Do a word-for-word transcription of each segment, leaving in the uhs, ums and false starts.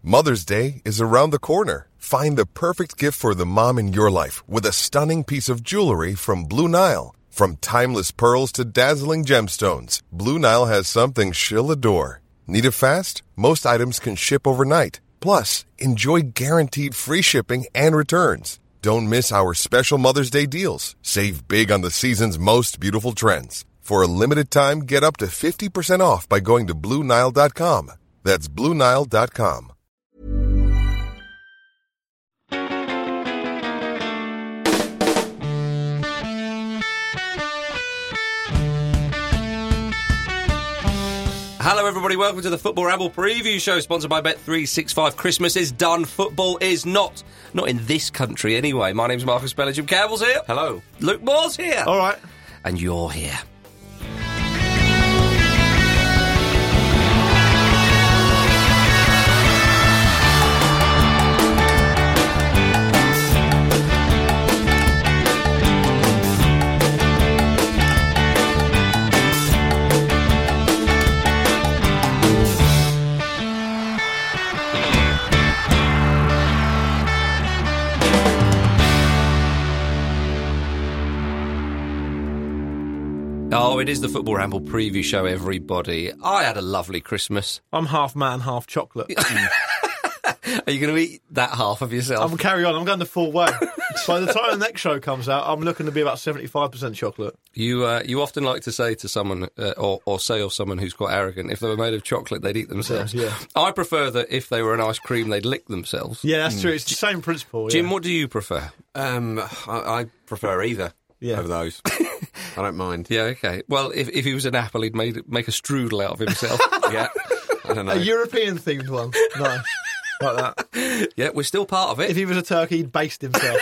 Mother's Day is around the corner. Find the perfect gift for the mom in your life with a stunning piece of jewelry from Blue Nile. From timeless pearls to dazzling gemstones, Blue Nile has something she'll adore. Need it fast? Most items can ship overnight. Plus, enjoy guaranteed free shipping and returns. Don't miss our special Mother's Day deals. Save big on the season's most beautiful trends. For a limited time, get up to fifty percent off by going to Blue Nile dot com. That's Blue Nile dot com. Hello everybody, welcome to the Football Ramble preview show sponsored by Bet three sixty-five. Christmas is done, football is not. Not in this country anyway. My name's Marcus Bella, Jim Campbell's here. Hello. Luke Moore's here. All right. And you're here. Oh, it is the Football Ramble preview show, everybody. I had a lovely Christmas. I'm half man, half chocolate. Are you going to eat that half of yourself? I'm going to carry on. I'm going the full way. By the time the next show comes out, I'm looking to be about seventy-five percent chocolate. You uh, you often like to say to someone, uh, or, or say of someone who's quite arrogant, if they were made of chocolate, they'd eat themselves. Yeah. I prefer that if they were an ice cream, they'd lick themselves. Yeah, that's mm. true. It's the same principle. Jim, yeah. what do you prefer? Um, I, I prefer either yeah. of those. I don't mind. Yeah, okay. Well, if if he was an apple, he'd made, make a strudel out of himself. Yeah, I don't know. A European-themed one. Nice. Like that. Yeah, we're still part of it. If he was a turkey, he'd baste himself.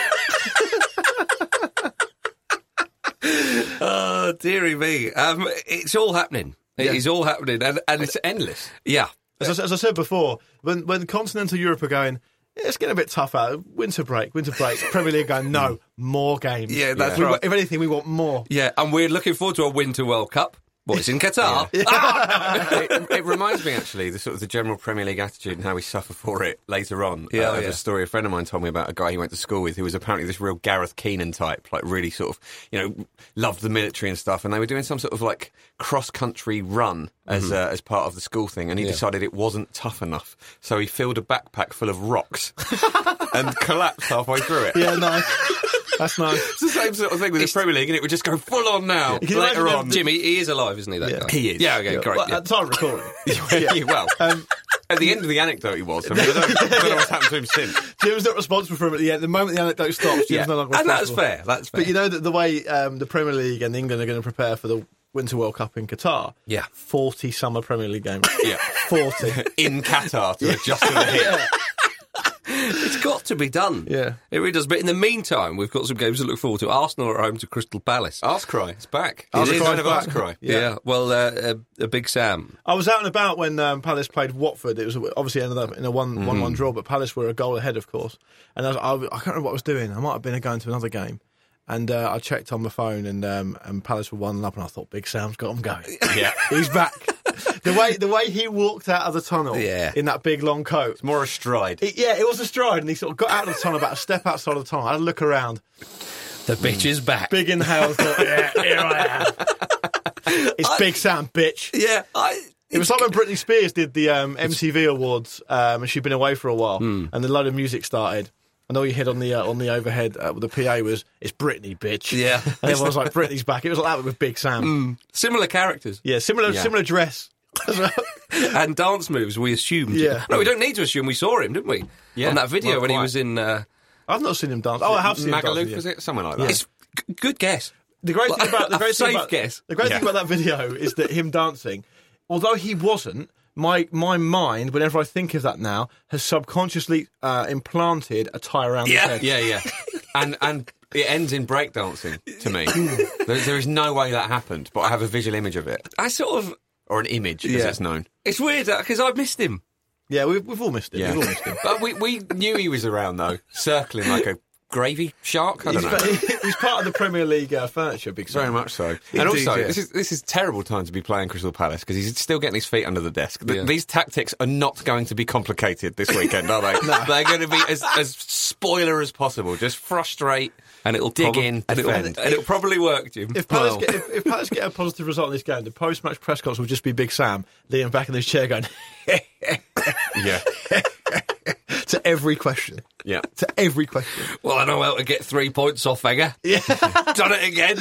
Oh, dearie me. Um, it's all happening. It yeah. is all happening. And, and it's endless. Yeah. As I, as I said before, when, when continental Europe are going, it's getting a bit tough out. Winter break, winter break. Premier League going, no, more games. Yeah, that's we, right. If anything, we want more. Yeah, and we're looking forward to a Winter World Cup. Well, it's in Qatar. Yeah. Ah! it, it reminds me, actually, the sort of the general Premier League attitude and how we suffer for it later on. Yeah, uh, yeah. There's a story a friend of mine told me about a guy he went to school with who was apparently this real Gareth Keenan type, like really sort of, you know, loved the military and stuff. And they were doing some sort of like cross-country run as mm-hmm. uh, as part of the school thing. And he yeah. decided it wasn't tough enough. So he filled a backpack full of rocks and collapsed halfway through it. Yeah, nice. That's nice. It's the same sort of thing with it's the Premier League, and it would just go full on now. Later on, Jimmy, he is alive, isn't he? That yeah. guy? He is. Yeah, okay, yeah. great. Well, yeah. at the time of recording. yeah. Well, um, at the end of the anecdote, he was. I mean, I don't, I don't know what's happened to him since. Jim's not responsible for him at the end. The moment the anecdote stops, Jim's yeah. no longer responsible. And that's fair. That's fair. But you know that the way um, the Premier League and England are going to prepare for the Winter World Cup in Qatar. Yeah, forty summer Premier League games. Yeah, forty in Qatar to adjust to the heat. Yeah. It's got to be done. Yeah. It really does. But in the meantime, we've got some games to look forward to. Arsenal are home to Crystal Palace. Arscry, it's back. It it's is. kind of Arscry. Yeah. yeah. Well, uh, uh, a big Sam. I was out and about when um, Palace played Watford. It was obviously ended up in a one, mm. one-one draw, but Palace were a goal ahead, of course. And I, was, I, I can't remember what I was doing. I might have been going to another game. And uh, I checked on my phone, and um, and Palace were one up, and I thought, Big Sam's got him going. Yeah, he's back. The way the way he walked out of the tunnel yeah. in that big long coat, it's more a stride. It, yeah, it was a stride, and he sort of got out of the tunnel, about a step outside of the tunnel. I had a look around. The bitch mm. is back. Big inhale. Thought, yeah, here I am. It's I, Big Sam, bitch. Yeah, I. It was like when Britney Spears did the um, M T V Awards, um, and she'd been away for a while, mm. and the load of music started. And all you heard on the uh, on the overhead uh, with the P A was, it's Britney, bitch. Yeah. And everyone was like, Britney's back. It was like that with Big Sam. Mm. Similar characters. Yeah, similar yeah. similar dress. And dance moves, we assumed. Yeah. No, we don't need to assume. We saw him, didn't we? Yeah. On that video well, when quite. he was in... Uh, I've not seen him dance. Oh, I have seen Magaluf, him dance. was it? Something like that. It's g- good guess. The great thing about... The great safe thing about, guess. The great yeah. thing about that video is that him dancing, although he wasn't, My my mind, whenever I think of that now, has subconsciously uh, implanted a tie around yeah. his head. Yeah, yeah. And and it ends in breakdancing, to me. there, there is no way that happened, but I have a visual image of it. I sort of... Or an image, yeah. as it's known. It's weird, because I missed him. Yeah, we've, we've all missed him. Yeah. We've all missed him. But we, we knew he was around, though, circling like a gravy shark? I don't know. He's, he's part of the Premier League uh, furniture, Big Sam. Very much so. Indeed, and also, yeah. this is this is terrible time to be playing Crystal Palace because he's still getting his feet under the desk. Th- Yeah. These tactics are not going to be complicated this weekend, are they? No. They're going to be as, as spoiler as possible. Just frustrate And it'll dig prob- in, and it'll, defend. and it'll probably work, Jim. If Palace, Well, get, if, if Palace get a positive result in this game, the post-match press conference will just be Big Sam leaning back in his chair going yeah, to every question. yeah. To every question. well, I know how to get three points off Wenger. Yeah. Done it again.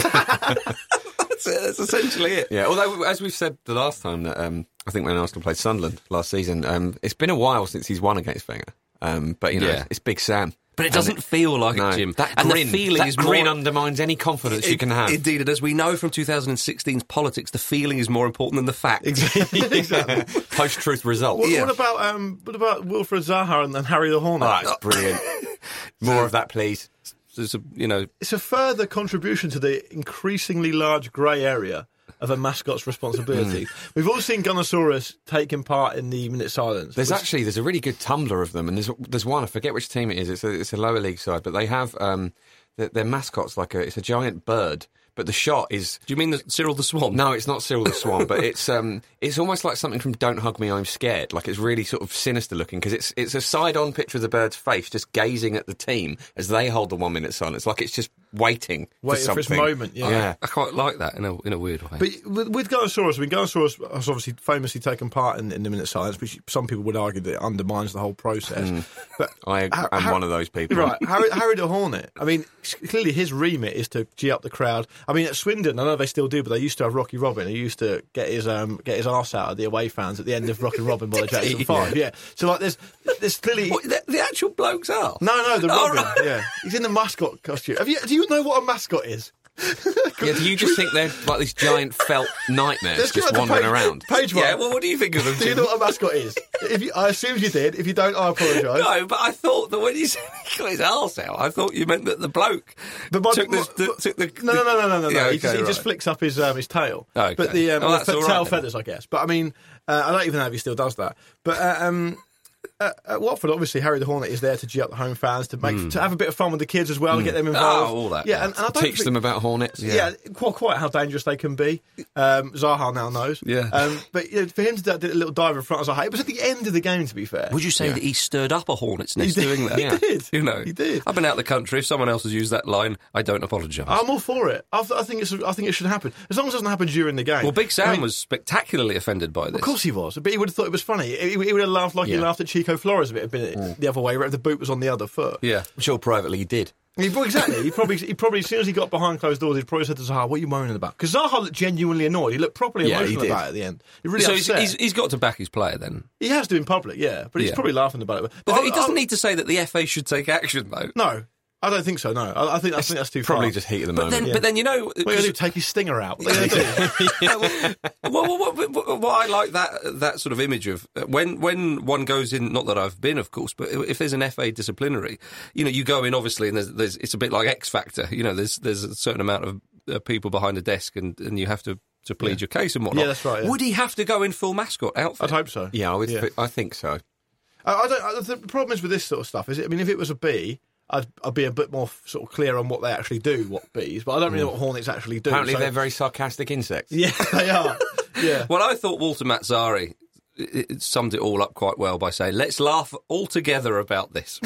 that's, it, that's essentially it. Yeah, although, as we've said the last time, that um, I think when Arsenal played Sunderland last season, um, it's been a while since he's won against Wenger. Um, but, you know, Yeah. it's Big Sam. But it doesn't feel like No, it, Jim. that and grin, the feeling that is grin more... undermines any confidence you can have. Indeed, and as we know from two thousand sixteen's politics, the feeling is more important than the fact. Exactly. exactly. Post-truth result. What, Yeah. what about um, what about Wilfred Zaha and, and Harry the Hornet? Oh, that's brilliant. More of that, please. There's a, you know, It's a further contribution to the increasingly large grey area of a mascot's responsibility. We've all seen Gunnosaurus taking part in the minute silence. There's which- actually there's a really good Tumblr of them, and there's there's one I forget which team it is. It's a it's a lower league side, but they have um their, their mascot's like a it's a giant bird, but the shot is do you mean the Cyril the Swan? no, it's not Cyril the Swan, but it's um it's almost like something from Don't Hug Me, I'm Scared. Like it's really sort of sinister looking because it's it's a side on picture of the bird's face just gazing at the team as they hold the one minute silence, like it's just waiting, Waiting for for its something. moment, yeah. yeah. I quite like that in a in a weird way. But with, with Gunnosaurus, I mean, Gunnosaurus has obviously famously taken part in, in the minute silence, which some people would argue that it undermines the whole process. But I Ha- am Ha- one of those people. Right, Harry, Harry the Hornet. I mean, clearly his remit is to gee up the crowd. I mean, at Swindon, I know they still do, but they used to have Rocky Robin. He used to get his um, get his arse out of the away fans at the end of Rocky Robin by the Jackson Five. Yeah, so like, there's there's clearly. What, the, the actual blokes are? No, no, the Oh, Robin. right. Yeah, he's in the mascot costume. Have you? Do you know what a mascot is? Yeah, do you just think they're like these giant felt nightmares Let's just go back to wandering page, around? Page one. Yeah, well, what do you think of them, Do you Jim? know what a mascot is? If you, I assume you did. If you don't, I apologise. No, but I thought that when you said he got his arse out, I thought you meant that the bloke But my- took, this, my- the, took the... No, no, no, no, no, no. Yeah, no. okay, he just, he just right. flicks up his um, his tail. Okay. But the, um, Oh, the that's fe- all right tail then. feathers, I guess. But I mean, uh, I don't even know if he still does that. But uh, um, uh, at Watford, obviously, Harry the Hornet is there to gee up the home fans, to make to have a bit of fun with the kids as well, and get them involved. Oh, all that, Yeah, yeah. and, and I don't Teach think, them about hornets. Yeah, quite, quite how dangerous they can be. Um, Zaha now knows. Yeah. Um, but you know, for him to do, did a little dive in front of Zaha, it was at the end of the game, to be fair. Would you say that he stirred up a hornet's nest He did. doing that? He did. You know, He did. I've been out of the country. If someone else has used that line, I don't apologise. I'm all for it. I, I think it's. I think it should happen as long as it doesn't happen during the game. Well, Big Sam I mean, was spectacularly offended by this. Of course he was, but he would have thought it was funny. He, he would have laughed like he Yeah. laughed at Chico Flores if it had been it the other way, where if the boot was on the other foot. Yeah. I'm sure privately he did. He, well, exactly. He probably, he probably, as soon as he got behind closed doors, he probably said to Zaha, "What are you moaning about?" Because Zaha looked genuinely annoyed. He looked properly Yeah, he emotional did. about it at the end. He really So he's, upset. he's, he's got to back his player then. he has to in public, yeah, but he's Yeah. probably laughing about it. But I- he doesn't I- need to say that the F A should take action, though. No, I don't think so. No, I, I think I think that's too Probably far. just heat of the But moment. then, but then you know, What are you going to do? Take his stinger out? What are you gonna do? well, well, what, what, what I like that that sort of image of uh, when when one goes in. Not that I've been, of course, but if there's an F A disciplinary, you know, you go in obviously, and there's, there's it's a bit like X Factor. You know, there's there's a certain amount of uh, people behind a desk, and, and you have to, to plead your case and whatnot. Yeah, that's right, yeah. Would he have to go in full mascot outfit? I'd hope so. Yeah, I would. Yeah. I think so. I, I don't. I, the problem is with this sort of stuff is, I mean, if it was a bee, I'd, I'd be a bit more sort of clear on what they actually do, what bees. But I don't really know what hornets actually do. Apparently, so- they're very sarcastic insects. Yeah, they are. Yeah. Well, I thought Walter Mazzari it, it summed it all up quite well by saying, "Let's laugh all together about this."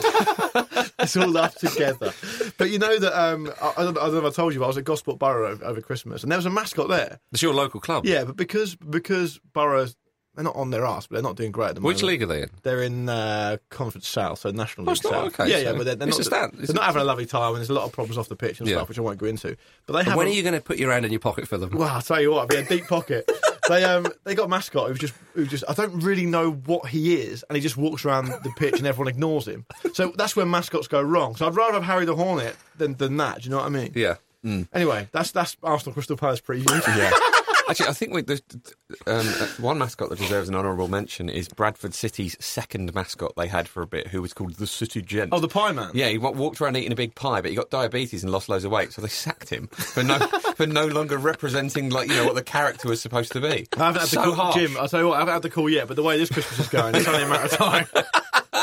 It's all up together. But you know that, um, I, I, don't, I don't know if I told you, but I was at Gosport Borough over, over Christmas, and there was a mascot there. It's your local club. Yeah, but because because Borough's, they're not on their arse, but they're not doing great at the moment. Which league are they in? They're in uh, Conference South, so National Oh, League it's not- South. okay, yeah, yeah, so but they're, they're it's not. a stand. They're It's not a- having a lovely time, and there's a lot of problems off the pitch and Yeah. stuff, which I won't go into. But they have. And when a- are you going to put your hand in your pocket for them? Well, I'll tell you what, it'd be a deep pocket. They um they got a mascot who just who just I don't really know what he is, and he just walks around the pitch and everyone ignores him. So that's where mascots go wrong. So I'd rather have Harry the Hornet than than that. Do you know what I mean? Yeah. Anyway, that's that's Arsenal Crystal Palace preview. Yeah. Actually, I think we, there's um, uh, one mascot that deserves an honourable mention is Bradford City's second mascot they had for a bit, who was called the City Gent. Oh, the Pie Man. Yeah, he wa- walked around eating a big pie, but he got diabetes and lost loads of weight, so they sacked him for no for no longer representing, like, you know, what the character was supposed to be. I haven't had so the call, harsh. Jim. I'll tell you what, I haven't had the call yet, but the way this Christmas is going, it's only a matter of time.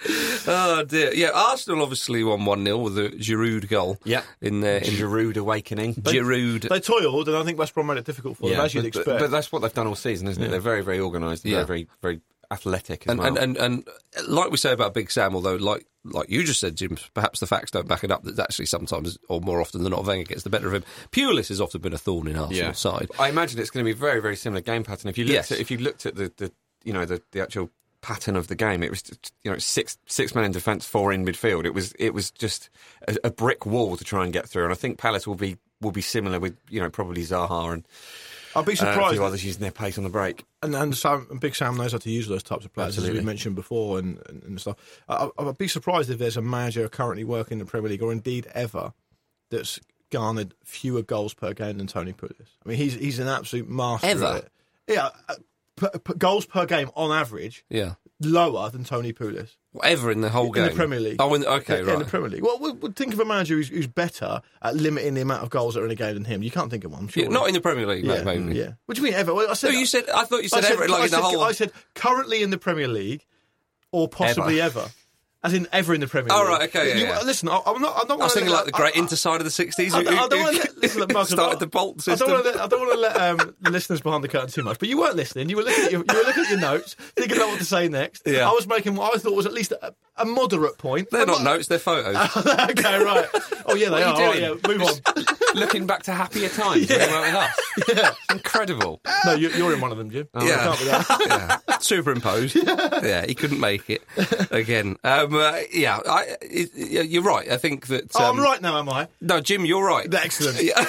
Oh dear. Yeah, Arsenal obviously won one nil with a Giroud goal. Yeah. In their in Giroud awakening. Giroud. They toiled, and I think West Brom made it difficult for them, as you'd but, expect. But, but that's what they've done all season, isn't it? Yeah. They're very, very organised. Yeah. Very, very, very athletic as And, well. and, and, and like we say about Big Sam, although like like you just said, Jim, perhaps the facts don't back it up, that actually sometimes, or more often than not, Wenger gets the better of him. Pulis has often been a thorn in Arsenal's yeah. side. I imagine it's going to be a very, very similar game pattern. If you looked Yes. at, if you looked at the, the you know the, the actual pattern of the game, it was you know six six men in defence, four in midfield. It was it was just a, a brick wall to try and get through. And I think Palace will be will be similar with you know probably Zaha and I'd be uh, a surprised. few others using their pace on the break. And, and, Sam, and Big Sam knows how to use those types of players, Absolutely. as we mentioned before, and, and, and stuff. I, I'd be surprised if there's a manager currently working in the Premier League, or indeed ever, that's garnered fewer goals per game than Tony Pulis. I mean, he's he's an absolute master Ever? at it. Yeah, uh, p- p- goals per game on average Yeah. lower than Tony Pulis. Whatever in the whole in game. the Premier League. Oh, in, okay, in, right. in the Premier League. Well, we, we think of a manager who's, who's better at limiting the amount of goals that are in a game than him. You can't think of one, sure. Yeah, not in the Premier League, yeah, mate, maybe. yeah. What do you mean ever? Well, I said, No, you said. I thought you said, I said, ever, like I in the said, whole. I said currently in the Premier League, or possibly ever. As in ever in the Premier League. Oh, right, okay, yeah, You- yeah. Listen, I, I'm not. I, don't I was thinking let, like the great I, I, Interside of the sixties. I, I, who- I don't who- want to let, listen, look, Marcus, started I- the Bolt I system. don't want to let, I don't want to let um, the listeners behind the curtain too much. But you weren't listening. You were looking at your, you were looking at your notes, thinking about what to say next. Yeah. I was making what I thought was at least a, a moderate point. They're I'm not notes, they're photos. okay, right. Oh yeah, they What are. are you Right, doing? yeah, move on. Looking back to happier times when they were with us. Yeah. Incredible. No, you, you're in one of them, Jim. Yeah. Can't be that. yeah. Superimposed. Yeah, he couldn't make it again. Um, uh, yeah, I, it, yeah, you're right. I think that. Oh, Um, I'm right now, am I? No, Jim, you're right. Excellent. Yeah.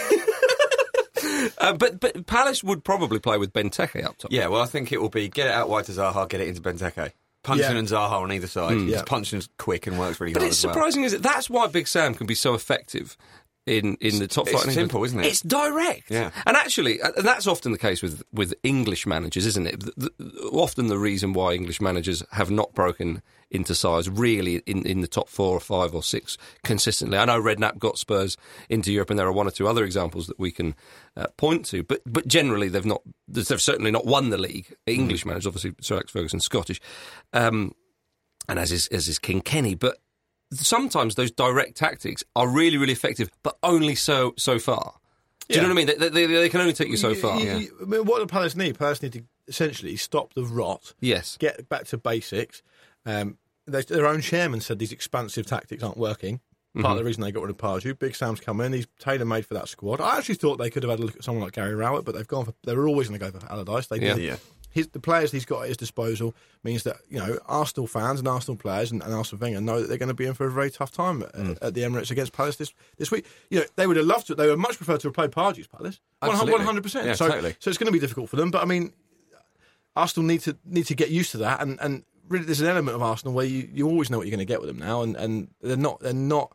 uh, but but Palace would probably play with Benteke up top. Yeah, well, I think it will be get it out wide to Zaha, get it into Benteke. Punchen Yeah. and Zaha on either side. Yeah. Just Punching's quick and works really But hard it's as well. surprising, is it? That's why Big Sam can be so effective in, in the top It's flight. in England. simple, isn't it? It's direct. Yeah. And actually, uh, and that's often the case with, with English managers, isn't it? The, the, often the reason why English managers have not broken into size really in, in the top four or five or six consistently. I know Redknapp got Spurs into Europe, and there are one or two other examples that we can uh, point to. But but generally, they've not. They've certainly not won the league. English managers, obviously, Sir Alex Ferguson, Scottish, um, and as is as is King Kenny, but. Sometimes those direct tactics are really, really effective, but only so so far. Do you Yeah. know what I mean? They, they, they can only take you so far. You- you- I mean, what do Palace need? Palace need to essentially stop the rot, Yes. get back to basics. Um, they, their own chairman said these expansive tactics aren't working. Part of the reason they got rid of Pardew. Big Sam's come in. He's tailor-made for that squad. I actually thought they could have had a look at someone like Gary Rowett, but they've gone for. They were always going to go for Allardyce. They Yeah. did. Yeah. His, the players he's got at his disposal means that, you know, Arsenal fans and Arsenal players and, and Arsenal Wenger know that they're going to be in for a very tough time at, Mm. at the Emirates against Palace this, this week. You know, they would have loved to. They would much prefer to have played Pardew's Palace. Absolutely. one hundred percent. Yeah, so, totally. so it's going to be difficult for them. But I mean, Arsenal need to need to get used to that. And, and really, there's an element of Arsenal where you, you always know what you're going to get with them now. And, and they're not they're not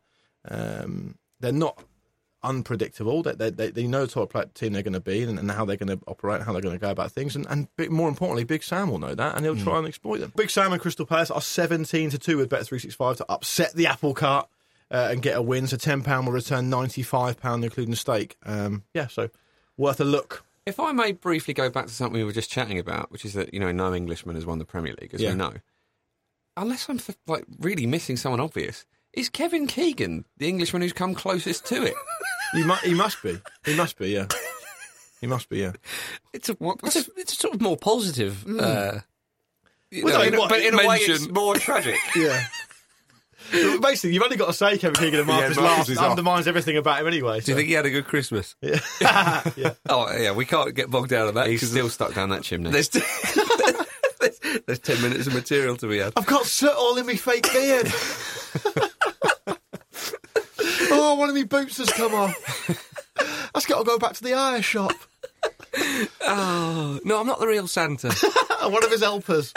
um, they're not unpredictable. They, they, they, they know the sort of team they're going to be and, and how they're going to operate, how they're going to go about things. And, and big, more importantly, Big Sam will know that and he'll try and exploit them. Big Sam and Crystal Palace are seventeen to two with Bet three sixty-five to upset the apple cart uh, and get a win. So ten pounds will return ninety-five pounds, including stake. Um, yeah, so worth a look. If I may briefly go back to something we were just chatting about, which is that, you know, no Englishman has won the Premier League, as Yeah. we know. Unless I'm, like, really missing someone obvious, is Kevin Keegan the Englishman who's come closest to it? He, mu- he must be. He must be, yeah. He must be, yeah. It's a, it's a, it's a sort of more positive. Uh, you Well, know, no, in a- but in a way, mention. it's more tragic. Yeah. Basically, you've only got to say Kevin Keegan and Marcus Yeah, Marcus last is off. undermines everything about him anyway. Do you think he had a good Christmas? Yeah. yeah. Oh, yeah, we can't get bogged down on that. He's 'cause still stuck down that chimney. There's, there's, there's ten minutes of material to be had. I've got soot all in my fake beard. Oh, one of my boots has come off. I've got to go back to the iron shop. Oh, no, I'm not the real Santa. One of his helpers.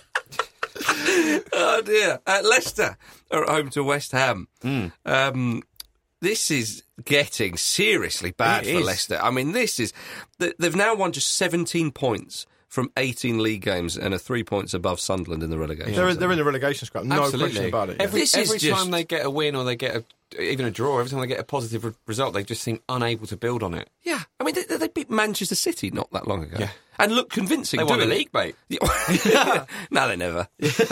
Oh dear. Uh, Leicester are at home to West Ham. Mm. Um, this is getting seriously bad It for is. Leicester. I mean, this is... they- They've now won just seventeen points from eighteen league games and are three points above Sunderland in the relegation. They're, zone. they're in the relegation scrap. No Absolutely. question about it. yeah. Every, This is every just- time they get a win or they get a even a draw, every time they get a positive re- result, they just seem unable to build on it. Yeah, I mean, they, they beat Manchester City not that long ago. Yeah. And look convincing. They won the doing it. league, mate. Yeah. No, they never.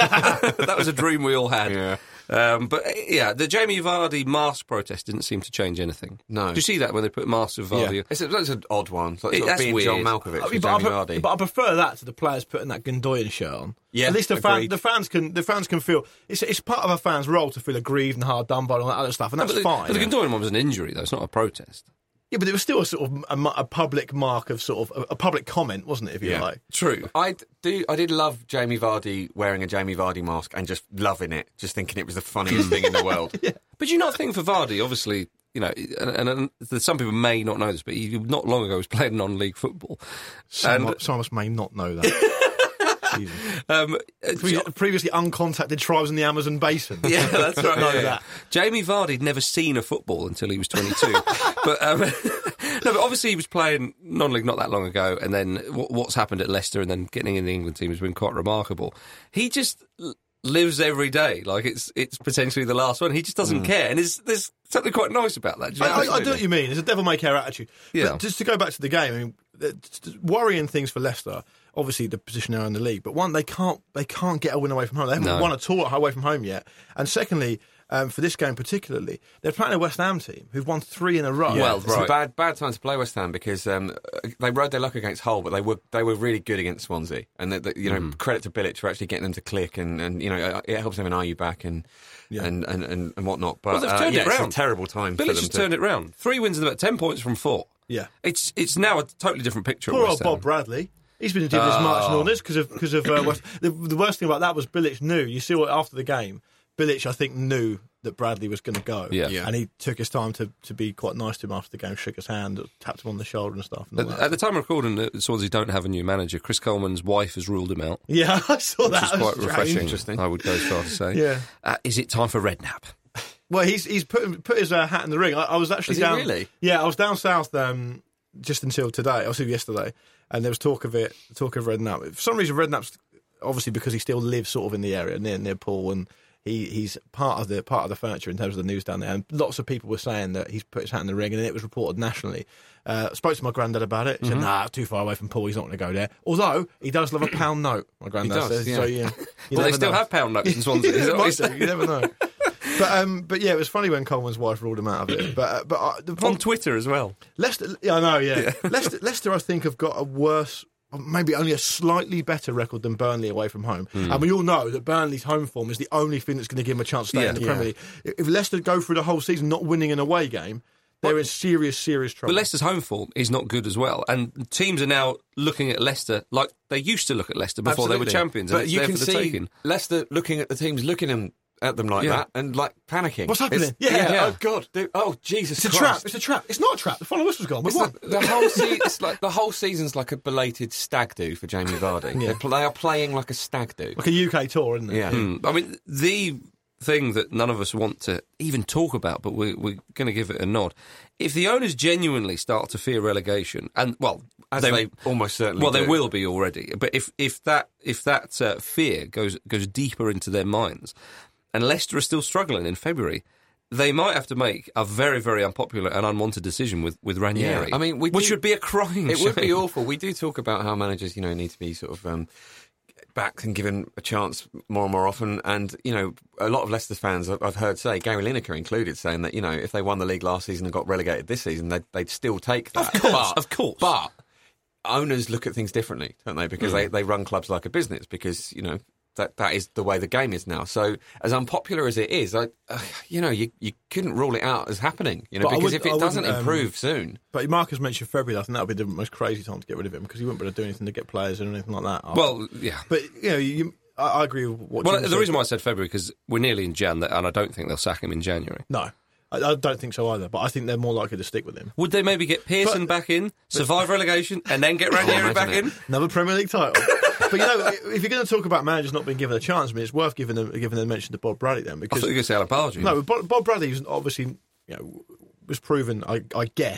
That was a dream we all had. Yeah. Um, but, uh, yeah, the Jamie Vardy mask protest didn't seem to change anything. No. Did you see that when they put masks of Vardy? Yeah. It's, a, it's an odd one. It's like It- sort of that's being weird. John Malkovich I with mean, but, I Jamie pre- Vardy. but I prefer that to the players putting that Gundogan shirt on. Yeah, At least the, fan, agreed. the fans can the fans can feel it's it's part of a fan's role to feel aggrieved and hard done by and all that other stuff, and that's but the, fine. But the Gundogan one was an injury, though. It's not a protest. Yeah, but it was still a sort of a, mu- a public mark of sort of a, a public comment, wasn't it? If you Yeah. like. True. I do. I did love Jamie Vardy wearing a Jamie Vardy mask and just loving it, just thinking it was the funniest thing in the world. Yeah. But you not think for Vardy, obviously, you know, and, and, and some people may not know this, but he not long ago was playing non-league football. Some, And- some of us may not know that. Jesus. Um, Pre- previously uncontacted tribes in the Amazon basin. Yeah, that's right. Know yeah. that. Jamie Vardy'd never seen a football until he was twenty-two. but um, no, but obviously he was playing non-league not that long ago, and then what, what's happened at Leicester, and then getting in the England team has been quite remarkable. He just l- lives every day like it's it's potentially the last one. He just doesn't care, and there's there's something quite nice about that. Do you know I, what I, I do what you mean. It's a devil-may-care attitude. Yeah. But just to go back to the game, I mean, it's worrying things for Leicester. Obviously, the position they're in the league, but one, they can't they can't get a win away from home. They haven't No. won at all away from home yet. And secondly, um, for this game particularly, they're playing a West Ham team who've won three in a row. Well, It's right. a bad, bad time to play West Ham because um, they rode their luck against Hull, but they were they were really good against Swansea, and they, they, you know, credit to Bilic for actually getting them to click, and, and you know, it helps them an Are you back and Yeah. and, and, and and whatnot. But Well, they've uh, turned yeah, it it's round. a terrible time. for Bilic them has to, turned it round. Three wins and about ten points from four. Yeah. It's it's now a totally different picture. Poor at old West Ham. Bob Bradley. He's been doing his march and all this because of because of uh, West. The, the worst thing about that was Bilic knew. You see what after the game, Bilic I think knew that Bradley was going to go. Yeah. Yeah. And he took his time to, to be quite nice to him after the game, shook his hand, tapped him on the shoulder and stuff. And all At, that. at the time of recording, uh, Swansea don't have a new manager. Chris Coleman's wife has ruled him out, Yeah, I saw which that. is It was quite strange. refreshing. Interesting. I would go as far to say. Yeah. Uh, is it time for Redknapp? Well, he's he's put put his uh, hat in the ring. I, I was actually Is he down. really? Yeah, I was down south um, just until today. Obviously yesterday, and there was talk of it, talk of Redknapp. For some reason, Redknapp's obviously because he still lives sort of in the area near near Poole, and he, he's part of the part of the furniture in terms of the news down there. And lots of people were saying that he's put his hat in the ring, and it was reported nationally. Uh, spoke to my granddad about it. He said, "Nah, it's too far away from Poole. He's not going to go there." Although he does love a pound note. My granddad He does, says. yeah. So yeah, you Well, they never still know. have pound notes in Swansea. Is that what Might you're do, saying? you never know. But um, but yeah, it was funny when Coleman's wife ruled him out of it. But uh, but uh, the On problem, Twitter as well. Leicester, yeah, I know, yeah. Leicester, Leicester, I think have got a worse, maybe only a slightly better record than Burnley away from home. And we all know that Burnley's home form is the only thing that's going to give them a chance to stay Yeah. in the Yeah. Premier League. If Leicester go through the whole season not winning an away game, they're in serious, serious trouble. But Leicester's home form is not good as well, and teams are now looking at Leicester like they used to look at Leicester before they were Absolutely. champions. And But it's you there can for the see taking. Leicester looking at the teams, looking them, at them like Yeah. that, and like panicking. What's happening? It's- Yeah. Yeah. Oh God! Dude, oh Jesus! it's a Christ. trap. It's a trap. It's not a trap. The final whistle's gone. We It's won. the, the whole se- it's like the whole season's like a belated stag do for Jamie Vardy. Yeah. They're pl- they are playing like a stag do. Like a U K tour, isn't it? Yeah. Mm. I mean, the thing that none of us want to even talk about, but we're, we're going to give it a nod. If the owners genuinely start to fear relegation, and well, As they, almost certainly well, they do. will be already. But if if that if that uh, fear goes goes deeper into their minds, and Leicester are still struggling in February, they might have to make a very very unpopular and unwanted decision with with Ranieri. Yeah. I mean, we which do- would be a crying. It would be shame. awful. We do talk about how managers, you know, need to be sort of um, backed and given a chance more and more often. And, you know, a lot of Leicester fans I've I've heard say, Gary Lineker included, saying that, you know, if they won the league last season and got relegated this season, they'd, they'd still take that. Of course, but, of course. But owners look at things differently, don't they? Because Hmm. they, they run clubs like a business because, you know, that that is the way the game is now. So as unpopular as it is, I, uh, you know, you, you couldn't rule it out as happening, you know, But I because would- if I it doesn't wouldn't, um, improve soon... But Marcus mentioned February. I think that would be the most crazy time to get rid of him because he wouldn't be able to do anything to get players or anything like that. Well, yeah. But you know, you, I, I agree with what. Well, Jim the said. reason why I said February because we're nearly in Jan, and I don't think they'll sack him in January. No, I, I don't think so either. But I think they're more likely to stick with him. Would they maybe get Pearson But- back in, survive relegation, and then get Ranieri imagine back it. in? Another Premier League title. But you know, if you're going to talk about managers not being given a chance, I mean, it's worth giving them giving them mention to Bob Bradley then I because thought you were going to say Alan Pardew. no, Bob, Bob Bradley was obviously you know was proven, I, I guess,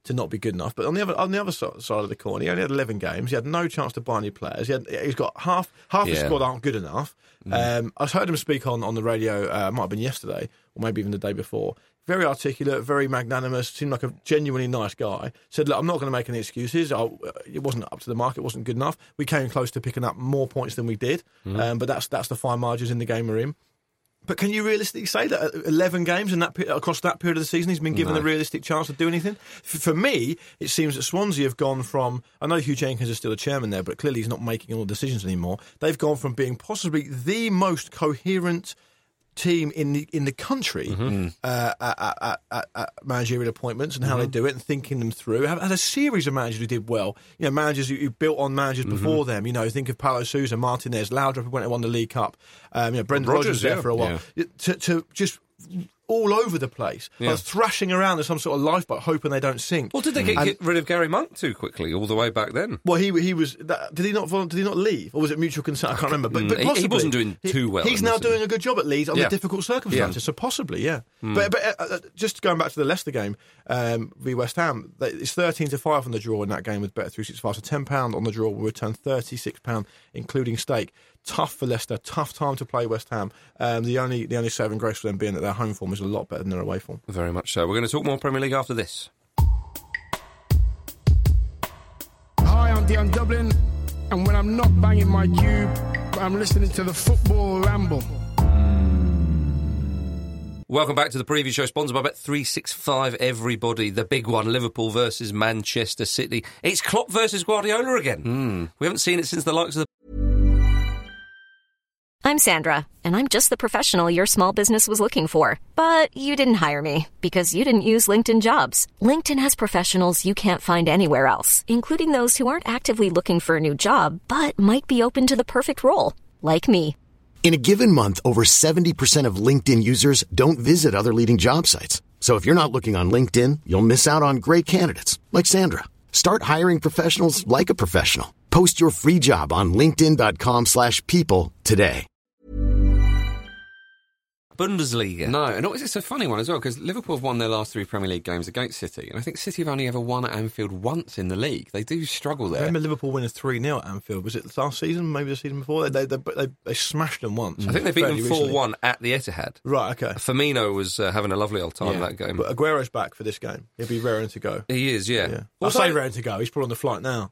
to not be good enough. But on the other on the other side of the coin, he only had eleven games. He had no chance to buy any players. He had, he's got half half his Yeah. squad aren't good enough. Mm. Um, I heard him speak on, on the radio, uh, might have been yesterday, or maybe even the day before. Very articulate, very magnanimous, seemed like a genuinely nice guy. Said, look, I'm not going to make any excuses. I, it wasn't up to the mark. It wasn't good enough. We came close to picking up more points than we did. Mm. Um, but that's that's the fine margins in the game we're in. But can you realistically say that eleven games in that across that period of the season he's been given No. a realistic chance to do anything? For me, it seems that Swansea have gone from, I know Hugh Jenkins is still a chairman there, but clearly he's not making all the decisions anymore. They've gone from being possibly the most coherent team in the in the country mm-hmm. uh, at, at, at, at managerial appointments and how mm-hmm. they do it and thinking them through. Have had a series of managers who did well. You know, managers who, who built on managers mm-hmm. before them. You know, think of Paulo Sousa, Martinez, Laudrup, who went and won the League Cup. Um, you know, Brendan Rodgers, Rodgers there yeah. for a while. Yeah. To, to just all over the place, Yeah. like thrashing around as some sort of lifeboat, hoping they don't sink. Well, did they get, And- get rid of Gary Monk too quickly, all the way back then? Well, he he was. That, did he not? Did he not leave, or was it mutual consent? I can't remember. But, but He- he possibly wasn't doing too well He's in now this, doing a good job at Leeds under Yeah. difficult circumstances. Yeah. So possibly, yeah. But but uh, uh, just going back to the Leicester game, um, v West Ham, they- it's thirteen to five on the draw in that game with Bet three sixty-five. So ten pound on the draw will return thirty six pound, including stake. Tough for Leicester. Tough time to play West Ham. Um, the only the only saving grace for them being that their home form is a lot better than their away form. Very much so. We're going to talk more Premier League after this. Hi, I'm Dion Dublin, and when I'm not banging my cube, I'm listening to the Football Ramble. Welcome back to the preview show, sponsored by Bet three sixty-five. Everybody, the big one, Liverpool versus Manchester City. It's Klopp versus Guardiola again. Mm. We haven't seen it since the likes of the... I'm Sandra, and I'm just the professional your small business was looking for. But you didn't hire me because you didn't use LinkedIn Jobs. LinkedIn has professionals you can't find anywhere else, including those who aren't actively looking for a new job, but might be open to the perfect role, like me. In a given month, over seventy percent of LinkedIn users don't visit other leading job sites. So if you're not looking on LinkedIn, you'll miss out on great candidates like Sandra. Start hiring professionals like a professional. Post your free job on linkedin.com slash people today. Bundesliga. No, and it's a funny one as well, because Liverpool have won their last three Premier League games against City, and I think City have only ever won at Anfield once in the league. They do struggle I there. remember Liverpool winning three nil at Anfield. Was it last season? Maybe the season before? They they, they, they smashed them once. I think they beat fairly them four one recently. at the Etihad. Right, okay. Firmino was uh, having a lovely old time Yeah. that game. But Aguero's back for this game. He'll be raring to go. He is, yeah. Yeah. Also- I say raring to go. He's probably on the flight now.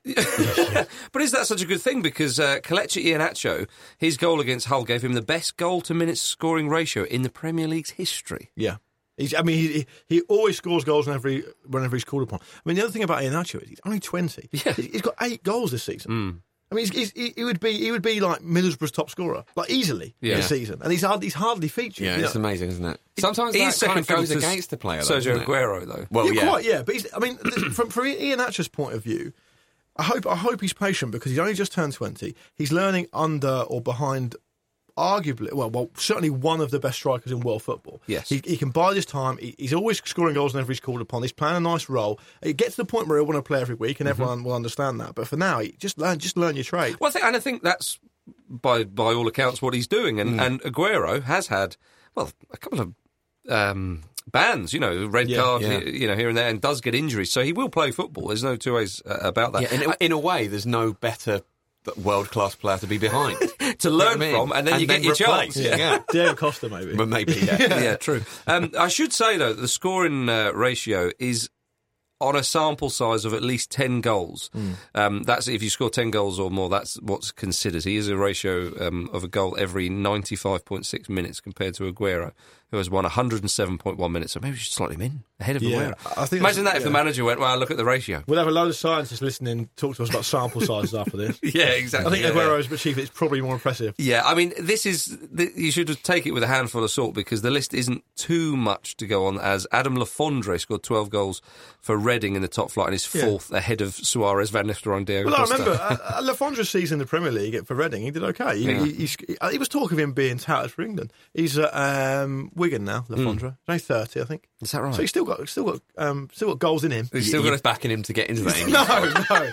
But is that such a good thing? Because uh, Kelechi Iheanacho, his goal against Hull gave him the best goal-to-minutes scoring ratio in the Premier League's history. Yeah. He's, I mean, he, he he always scores goals whenever, he, whenever he's called upon. I mean, the other thing about Iheanacho is he's only twenty. Yeah. He's, he's got eight goals this season. Mm. I mean, he's, he's, he, he would be he would be like Middlesbrough's top scorer, like easily Yeah. this season. And he's hardly, he's hardly featured. Yeah, you it's know. amazing, isn't it? Sometimes He's that kind of second goes fiddle to against the player, though, Sergio doesn't it? Aguero, though. Well, yeah, yeah. quite, yeah. But he's, I mean, from from Iheanacho's point of view, I hope I hope he's patient because he's only just turned twenty. He's learning under or behind, arguably, well, well, certainly one of the best strikers in world football. Yes. he, he can buy this time. He, he's always scoring goals whenever he's called upon. He's playing a nice role. It gets to the point where he'll want to play every week, and everyone will understand that. But for now, he, just learn, just learn your trade. Well, I think, and I think that's, by by all accounts, what he's doing. And, Mm. and Aguero has had, well, a couple of um, bans, you know, red Yeah, card, yeah. you know, here and there, and does get injuries. So he will play football. There's no two ways uh, about that. Yeah, in, a- in a way, there's no better world-class player to be behind. to You know learn what I mean? from, and then you get your replace. chance. Yeah. yeah. Diego Costa, maybe. But maybe, yeah. yeah, true. Um, I should say, though, the scoring uh, ratio is on a sample size of at least ten goals. Mm. Um, that's if you score ten goals or more, that's what's considered. He is a ratio um, of a goal every ninety-five point six minutes compared to Aguero, who has won one hundred seven point one minutes. So maybe we should slot him in ahead of Yeah, Aguero. I think Imagine that's- that if the yeah. manager went, well, look at the ratio. We'll have a load of scientists listening talk to us about sample sizes after this. Yeah, exactly. I think yeah, Aguero's achieved it's probably more impressive. Yeah, I mean, this is th- you should take it with a handful of salt because the list isn't too much to go on. As Adam Lafondre scored twelve goals for Reading in the top flight and is Yeah. fourth ahead of Suarez, Van Nistelrooy, and Diego Well, I Costa. remember uh, Lafondre's season in the Premier League for Reading. He did okay. He, Yeah. he, he's- he was talk of him being touted for England. He's at um, Wigan now, Lafondre. He's only thirty, I think. Is that right? So he's still got still got um, still got goals in him. He's still You're got a backing him to get into that. No, no.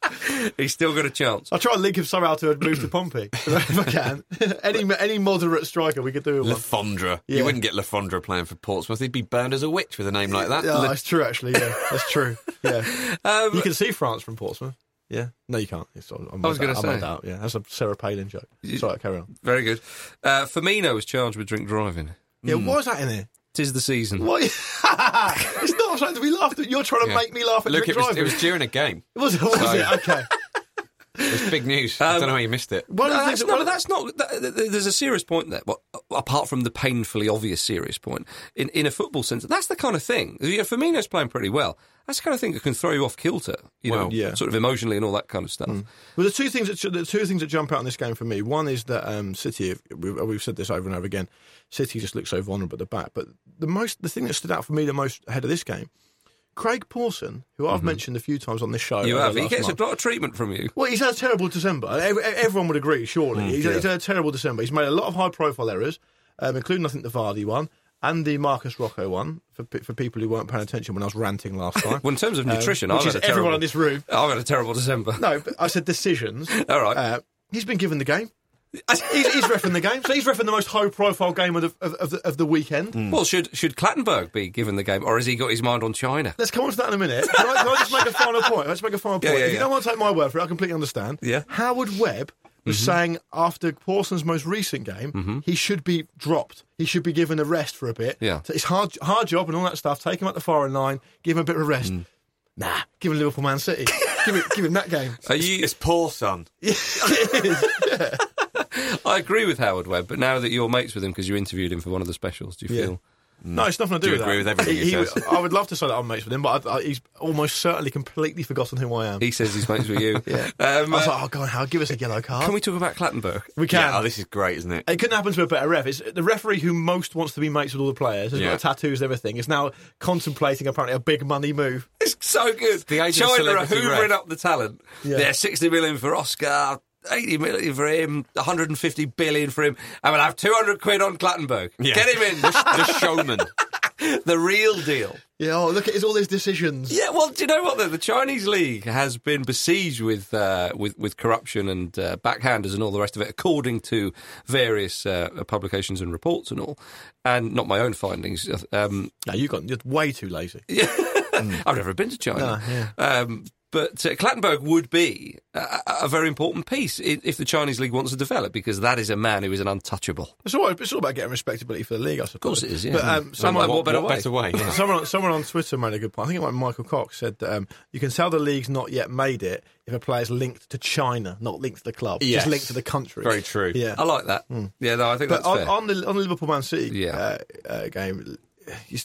He's still got a chance. I'll try and link him somehow to a move to Pompey if I can. any any moderate striker we could do with one. Lafondra. Yeah. You wouldn't get Lafondra playing for Portsmouth. He'd be burned as a witch with a name like that. Yeah, that's true, actually. Yeah, that's true. Yeah, Um, you can see France from Portsmouth. Yeah, no, you can't. It's, I'm I was going to I'm say. doubt. Yeah, that's a Sarah Palin joke. Sorry, carry on. Very good. Uh, Firmino was charged with drink driving. Yeah, why is that in here? Tis the season. What? It's not something to be laughed at. You're trying to Yeah. make me laugh at Look, drink it was, driving. it was during a game. Was it? Was So- it? Okay. It's big news. I Um, don't know how you missed it. One of the No, things that's, that- no, but that's not. That, there's a serious point there. But apart from the painfully obvious serious point, in in a football sense, that's the kind of thing. You know, Firmino's playing pretty well. That's the kind of thing that can throw you off kilter. You know, Well, yeah. sort of emotionally and all that kind of stuff. Well, the two things that the two things that jump out in this game for me. One is that um, City. We've, we've said this over and over again. City just looks so vulnerable at the back. But the most, the thing that stood out for me the most ahead of this game, Craig Pawson, who I've mentioned a few times on this show. You over have. the He last gets month. a lot of treatment from you. Well, he's had a terrible December. Ev- Everyone would agree, surely. he's, he's had a terrible December. He's made a lot of high-profile errors, um, including, I think, the Vardy one and the Marcus Rocco one, for pe- for people who weren't paying attention when I was ranting last time. Well, in terms of Um, nutrition, which I've is had a terrible, everyone in this room. I've had a terrible December. No, but I said decisions. All right. Uh, he's been given the game. he's, he's reffing the game. So he's reffing the most high-profile game of the, of, of the, of the weekend. Well, should should Clattenburg be given the game, or has he got his mind on China? Let's come on to that in a minute. Can I, can I just make a final point? Let's make a final Yeah, point. yeah, if you yeah. don't want to take my word for it, I completely understand. Yeah. Howard Webb was saying after Pawson's most recent game, he should be dropped. He should be given a rest for a bit. Yeah. So it's hard, hard job and all that stuff. Take him at the firing line, give him a bit of a rest. Nah, give him Liverpool Man City. give, him, give him that game. Are you? It's poor son. I agree with Howard Webb, but now that you're mates with him because you interviewed him for one of the specials, do you Yeah. feel? No, it's nothing to do, Do you with agree that. with everything he says? I would love to say that I'm mates with him, but I, I, he's almost certainly completely forgotten who I am. He says he's mates with you. yeah. Um, I was uh, like, oh, go on, Howard, give us a yellow card. can we talk about Clattenburg? We can. Yeah, oh, this is great, isn't it? It couldn't happen to a better ref. It's the referee who most wants to be mates with all the players, has Yeah. got tattoos and everything, is now contemplating apparently a big money move. It's so good. The age of China are celebrity hoovering ref. up the talent. Yeah. Yeah, sixty million for Oscar, eighty million for him, one hundred fifty billion for him. I'm going to have two hundred quid on Clattenburg. Yeah. Get him in. The showman. The real deal. Yeah, oh, look at his, all these decisions. Yeah, well, do you know what? The, the Chinese league has been besieged with uh, with, with corruption and uh, backhanders and all the rest of it, according to various uh, publications and reports and all, and not my own findings. Um, No, you got you're way too lazy. I've never been to China. No, yeah. um, but uh, Clattenburg would be a, a very important piece i- if the Chinese league wants to develop, because that is a man who is an untouchable. It's all, it's all about getting respectability for the league, I suppose. Of course it is, yeah. But um, someone, what better what way? better way? Yeah. someone, someone on Twitter made a good point. I think it was Michael Cox said that um, you can tell the league's not yet made it if a player's linked to China, not linked to the club, Yes. just linked to the country. Very true. Yeah. I like that. Yeah, no, I think But that's on, fair. on the on the Liverpool Man City Yeah. uh, uh, game, you,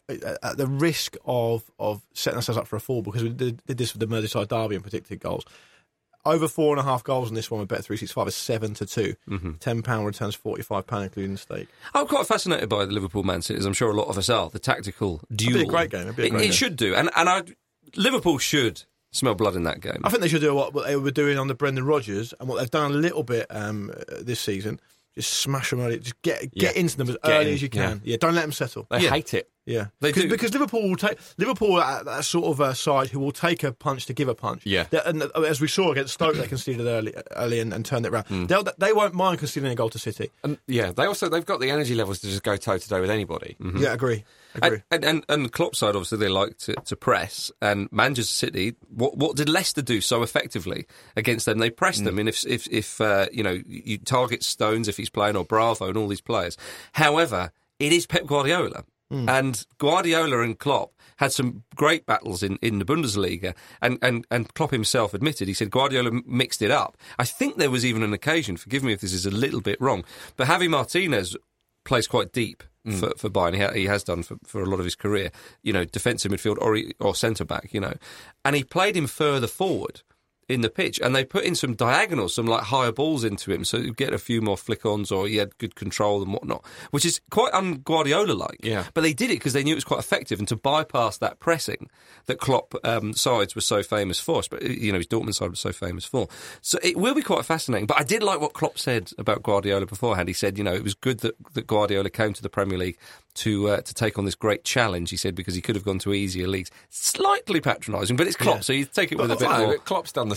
at the risk of of setting ourselves up for a fall, because we did, did this with the Merseyside derby and predicted goals. Over four and a half goals in this one with Bet three sixty-five is seven to two. Mm-hmm. Ten pound returns forty five pound, including the stake. I'm quite fascinated by the Liverpool Man City, as I'm sure a lot of us are. The tactical duel. be a great game, it'd be a It- great it game. should do, and and I, Liverpool should smell blood in that game. I think they should do what, what they were doing on the Brendan Rodgers and what they've done a little bit um, uh, this season. Just smash them early. Just get get Yeah. into them as Get early in, as you can. Yeah, don't let them settle. They Yeah. hate it. Yeah, They because, do. because Liverpool will take Liverpool are that sort of uh, side who will take a punch to give a punch. Yeah. They- and uh, as we saw against Stoke, they conceded early, early and, and turned it around. Hmm. They'll, they won't mind conceding a goal to City. And yeah, they also they've got the energy levels to just go toe to toe with anybody. Yeah, agree, agree. And, and, and, and Klopp's side, obviously, they like to, to press. And Manchester City, what, what did Leicester do so effectively against them? They pressed them. And if, if, if uh, you know, you target Stones if he's playing, or Bravo and all these players. However, it is Pep Guardiola. And Guardiola and Klopp had some great battles in, in the Bundesliga, and, and, and Klopp himself admitted, he said Guardiola m- mixed it up. I think there was even an occasion, forgive me if this is a little bit wrong, but Javi Martinez plays quite deep for, for Bayern. He, ha- he has done for, for a lot of his career, you know, defensive midfield or, he- or centre-back, you know. And he played him further forward in the pitch, and they put in some diagonals, some like higher balls into him, so you get a few more flick-ons, or he had good control and whatnot, which is quite un-Guardiola-like. Yeah. But they did it because they knew it was quite effective, and to bypass that pressing that Klopp um, sides were so famous for, but you know his Dortmund side was so famous for. So it will be quite fascinating. But I did like what Klopp said about Guardiola beforehand. He said, you know, it was good that, that Guardiola came to the Premier League to uh, to take on this great challenge. He said because he could have gone to easier leagues. Slightly patronising, but it's Klopp, Yeah. so you take it with a But bit no, more. but Klopp's done the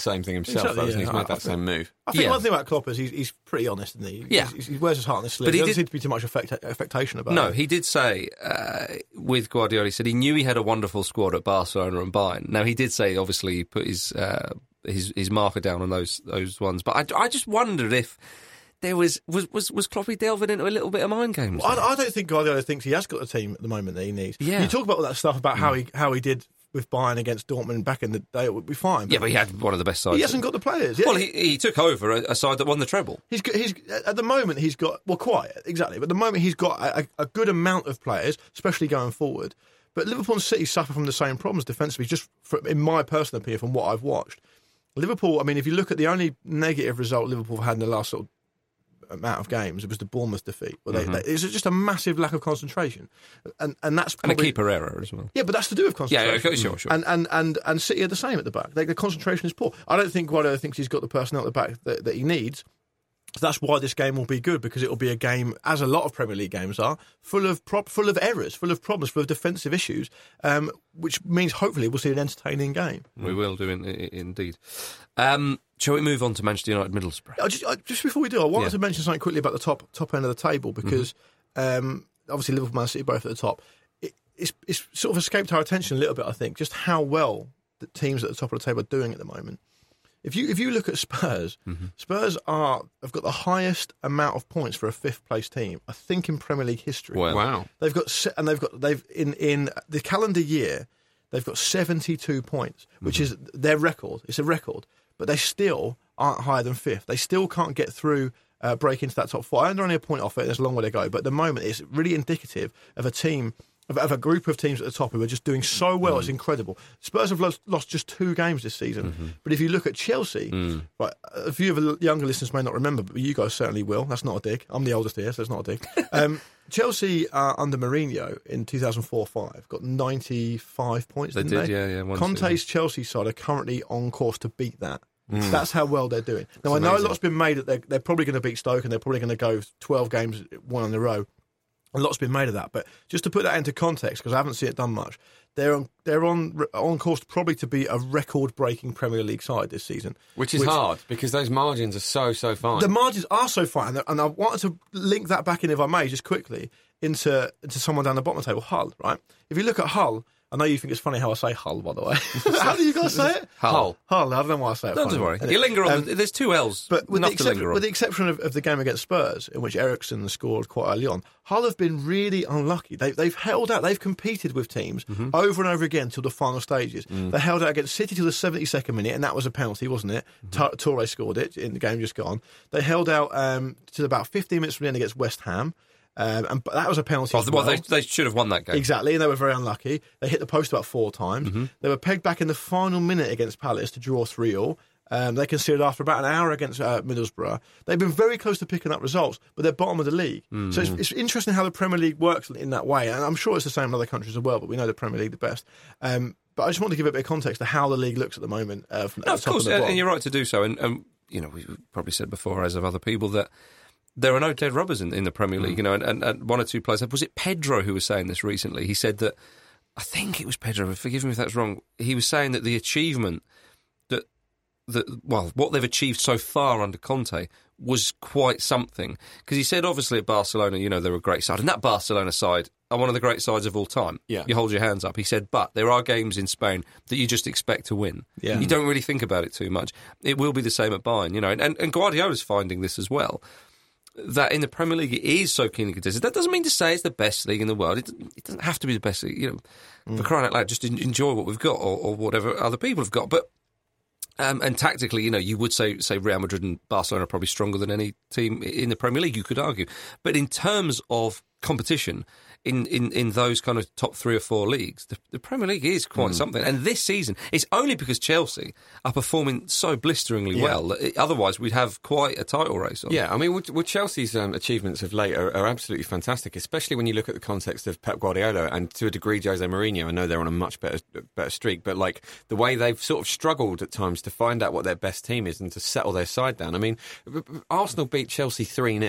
same thing himself. Exactly, though, yeah. He's made I- I that same move. I think Yeah. one thing about Klopp is he's, he's pretty honest, isn't he? Yeah. He's, he wears his heart on his sleeve. But he There doesn't did- seem to be too much affect, affectation about No, it. he did say uh, with Guardiola, he said he knew he had a wonderful squad at Barcelona and Bayern. Now, he did say, obviously, he put his uh, his, his marker down on those those ones. But I, I just wondered if there was, was, was, was Kloppy delving into a little bit of mind games? I, I don't think Guardiola thinks he has got the team at the moment that he needs. Yeah. You talk about all that stuff about how he how he did with Bayern against Dortmund back in the day, it would be fine. Yeah, but he had one of the best sides. he hasn't got the players. Yeah. Well, he, he took over a, a side that won the treble. He's got, he's at the moment he's got well quite exactly, but at the moment he's got a, a good amount of players, especially going forward. But Liverpool and City suffer from the same problems defensively. Just for, in my personal opinion, from what I've watched, Liverpool. I mean, if you look at the only negative result Liverpool have had in the last sort of amount of games, it was the Bournemouth defeat. Well, they, Mm-hmm. they, it's just a massive lack of concentration, and and that's And probably, a keeper error as well. Yeah, but that's to do with Yeah, concentration. okay, sure, sure. And and and and City are the same at the back. Like, the concentration is poor. I don't think Guardiola thinks he's got the personnel at the back that, that he needs. That's why this game will be good, because it will be a game, as a lot of Premier League games are, full of prop, full of errors, full of problems, full of defensive issues, um, which means hopefully we'll see an entertaining game. We will do, in, in, indeed. Um, shall we move on to Manchester United Middlesbrough? I just, I, just before we do, I wanted Yeah. to mention something quickly about the top top end of the table, because um, obviously Liverpool, Man City both at the top. It, it's, it's sort of escaped our attention a little bit, I think, just how well the teams at the top of the table are doing at the moment. If you if you look at Spurs, Mm-hmm. Spurs are have got the highest amount of points for a fifth place team, I think, in Premier League history. Wow. Wow. They've got se- and they've got they've in in the calendar year they've got seventy-two points, which is their record. It's a record, but they still aren't higher than fifth. They still can't get through, uh, break into that top four. And they're only a point off it. There's a long way to go, but at the moment it's really indicative of a team. Of, of a group of teams at the top who are just doing so well, it's incredible. Spurs have lost, lost just two games this season, Mm-hmm. but if you look at Chelsea, Mm. right, a few of the younger listeners may not remember, but you guys certainly will. That's not a dig. I'm the oldest here, so it's not a dig. Um, Chelsea uh, under Mourinho in two thousand four five got ninety-five points. They didn't did, they? yeah, yeah, one Conte's season. Chelsea side are currently on course to beat that. That's how well they're doing. Now, I know a amazing. lot's been made that they're, they're probably going to beat Stoke and they're probably going to go twelve games, one in a row. A lot's been made of that, but just to put that into context, because I haven't seen it done much, they're on they're on on course probably to be a record-breaking Premier League side this season, Which is hard, because those margins are so, so fine. The margins are so fine, and I wanted to link that back in, if I may, just quickly into into someone down the bottom of the table, Hull. Right? If you look at Hull, I know you think it's funny how I say Hull, by the way. How do you guys say it? Hull. Hull. I don't know why I say it. Don't funny. worry. Anyway, You linger on. um, the, there's two L's. But with the, enough to exception, linger on. with the exception of, of the game against Spurs, in which Ericsson scored quite early on, Hull have been really unlucky. They, they've held out. They've competed with teams Mm-hmm. over and over again till the final stages. Mm. They held out against City till the seventy-second minute, and that was a penalty, wasn't it? Mm-hmm. Toure scored it in the game just gone. They held out um, till about fifteen minutes from the end against West Ham. Um, and that was a penalty. well, as well, well. they, they should have won that game. Exactly, and they were very unlucky. They hit the post about four times. Mm-hmm. They were pegged back in the final minute against Palace to draw three all. Um, they conceded after about an hour against uh, Middlesbrough. They've been very close to picking up results, but they're bottom of the league. Mm-hmm. So it's, it's interesting how the Premier League works in that way, and I'm sure it's the same in other countries as well, but we know the Premier League the best. Um, but I just want to give a bit of context to how the league looks at the moment. Uh, from No, at of the top course, and the and, bottom. and you're right to do so. And, and you know, we've probably said before, as have other people, that there are no dead rubbers in, in the Premier League. You know, and, and, and one or two players. Was it Pedro who was saying this recently? He said that, I think it was Pedro. Forgive me if that's wrong. He was saying that the achievement that that well, what they've achieved so far under Conte was quite something. Because he said, obviously, at Barcelona, you know, they're a great side, and that Barcelona side are one of the great sides of all time. Yeah. You hold your hands up. He said, but there are games in Spain that you just expect to win. Yeah. You don't really think about it too much. It will be the same at Bayern, you know, and, and Guardiola's finding this as well. That in the Premier League it is so keenly contested. That doesn't mean to say it's the best league in the world. It, it doesn't have to be the best league. You know, for crying out loud, just en- enjoy what we've got, or, or whatever other people have got. But um, and tactically, you know, you would say say Real Madrid and Barcelona are probably stronger than any team in the Premier League. You could argue, but in terms of competition. In, in, in those kind of top three or four leagues, the, the Premier League is quite something. And this season, it's only because Chelsea are performing so blisteringly Yeah. well. That it, otherwise, we'd have quite a title race on. Yeah, I mean, with, with Chelsea's um, achievements of late are, are absolutely fantastic, especially when you look at the context of Pep Guardiola and to a degree Jose Mourinho. I know they're on a much better better streak, but like the way they've sort of struggled at times to find out what their best team is and to settle their side down. I mean, Arsenal beat Chelsea three nil.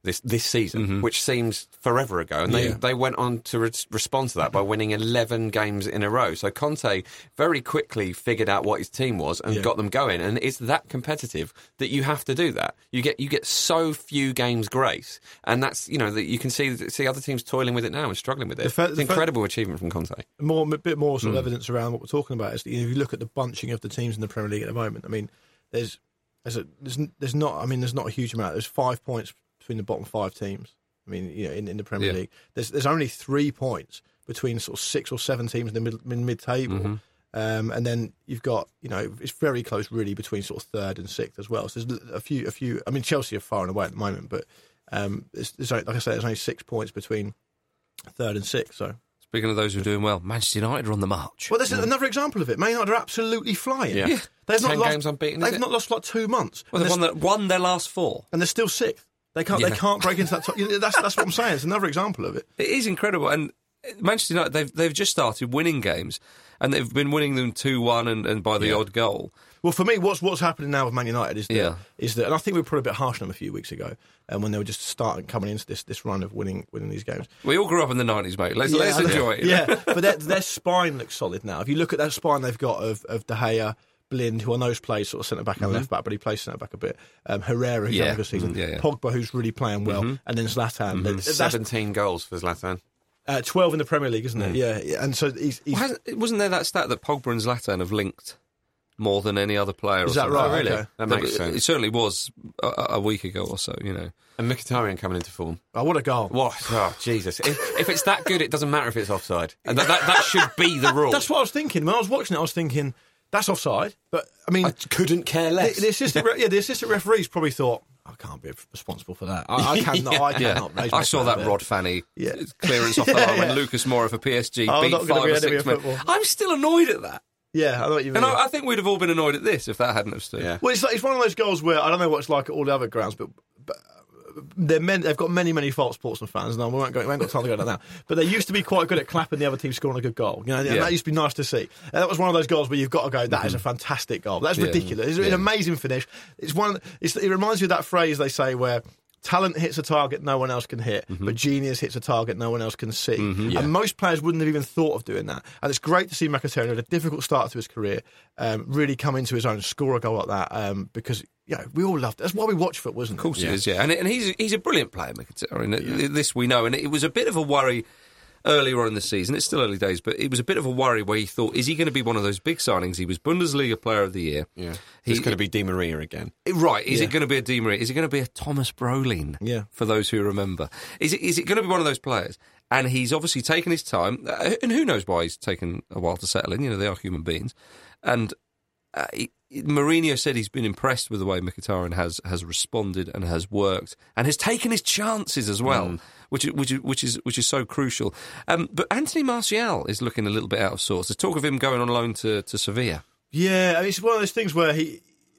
this this season, Mm-hmm. which seems forever ago. And they, Yeah. they went on to re- respond to that by winning eleven games in a row. So Conte very quickly figured out what his team was and Yeah. got them going. And it's that competitive that you have to do that. You get you get so few games grace, and that's you know that you can see see other teams toiling with it now and struggling with it. The fa- it's the an fa- incredible achievement from Conte. More, a bit more sort Hmm. of evidence around what we're talking about is that, you know, if you look at the bunching of the teams in the Premier League at the moment, I mean, there's there's a, there's, there's not I mean there's not a huge amount. There's five points between the bottom five teams. I mean, you know, in, in the Premier Yeah. League, there's there's only three points between sort of six or seven teams in the mid in mid table, Mm-hmm. um, and then you've got you know it's very close really between sort of third and sixth as well. So there's a few a few. I mean, Chelsea are far and away at the moment, but um, it's, there's only, like I said, there's only six points between third and sixth. So. Speaking of those who are doing well, Manchester United are on the march. Well, there's another example of it. Man United are absolutely flying. Yeah. Yeah. They've Ten not lost, games unbeaten, is They've it? not lost for like two months. Well, and, they've they're, won, the, won their last four. and they're still sixth. They can't. Yeah. They can't break into that top. You know, that's that's what I'm saying. It's another example of it. It is incredible. And Manchester United, they've, they've just started winning games, and they've been winning them two one and, and by the Yeah. odd goal. Well, for me, what's what's happening now with Man United is that, Yeah. is that, and I think we were probably a bit harsh on them a few weeks ago, and um, when they were just starting coming into this this run of winning winning these games. We all grew up in the nineties, mate. Let's, let's I know. enjoy it. Yeah, but their, their spine looks solid now. If you look at that spine they've got of, of De Gea, Blind, who I know plays sort of centre back and left back, but he plays centre back a bit. Um, Herrera, who's Yeah. having a good season. Mhm. Yeah, yeah. Pogba, who's really playing well, and then Zlatan. That's Seventeen goals for Zlatan. uh, twelve in the Premier League, isn't it? Yeah, yeah. And so he's. he's Well, hasn't- wasn't there that stat that Pogba and Zlatan have linked more than any other player? Is or that something? right? Oh, really? Okay. That But makes it, sense. it certainly was a, a week ago or so, you know. And Mkhitaryan coming into form. Oh, what a goal! What? Oh, Jesus. If, if it's that good, it doesn't matter if it's offside. And that, that, that should be the rule. That's what I was thinking when I was watching it. I was thinking that's offside, but I mean, I couldn't care the, less. the assistant, re- yeah, the assistant referees probably thought, I can't be responsible for that. I, I cannot. I Yeah, cannot. raise I my saw hand that there. Rod Fanny Yeah. clearance off the Yeah, line when yeah. Lucas Moura for P S G I'm beat not gonna five be or enemy six of men. football. I'm still annoyed at that. Yeah, I know what you mean. And I, I think we'd have all been annoyed at this if that hadn't have stood. Yeah. Well, it's like, it's one of those goals where I don't know what it's like at all the other grounds, but, but they're men, they've got many, many faults, Portsmouth fans, and we won't go, we haven't got time to go into that now. But they used to be quite good at clapping the other team scoring a good goal. You know, and Yeah. that used to be nice to see. And that was one of those goals where you've got to go, that is a fantastic goal. That's Yeah. ridiculous. It's Yeah. an amazing finish. It's one. It's, it reminds me of that phrase they say where talent hits a target no one else can hit, but genius hits a target no one else can see. And most players wouldn't have even thought of doing that. And it's great to see Mkhitaryan at a difficult start to his career um, really come into his own, score a goal like that, um, because you know, we all loved it. That's why we watch football, isn't it? Of course he is, yeah. And, and he's he's a brilliant player, Mkhitaryan. This we know. And it was a bit of a worry earlier on in the season. It's still early days, but it was a bit of a worry where he thought, is he going to be one of those big signings? He was Bundesliga Player of the Year. Yeah. He- He's going to be Di Maria again. Right. Is Yeah. it going to be a Di Maria? Is it going to be a Thomas Brolin? Yeah. For those who remember. Is it is it going to be one of those players? And he's obviously taken his time. Uh, and who knows why he's taken a while to settle in. You know, they are human beings. And uh, he, Mourinho said he's been impressed with the way Mkhitaryan has has responded and has worked and has taken his chances as well, Mm. which is which is which is which is so crucial. Um, but Anthony Martial is looking a little bit out of sorts. There's talk of him going on loan to, to Sevilla. Yeah, I mean, it's one of those things where he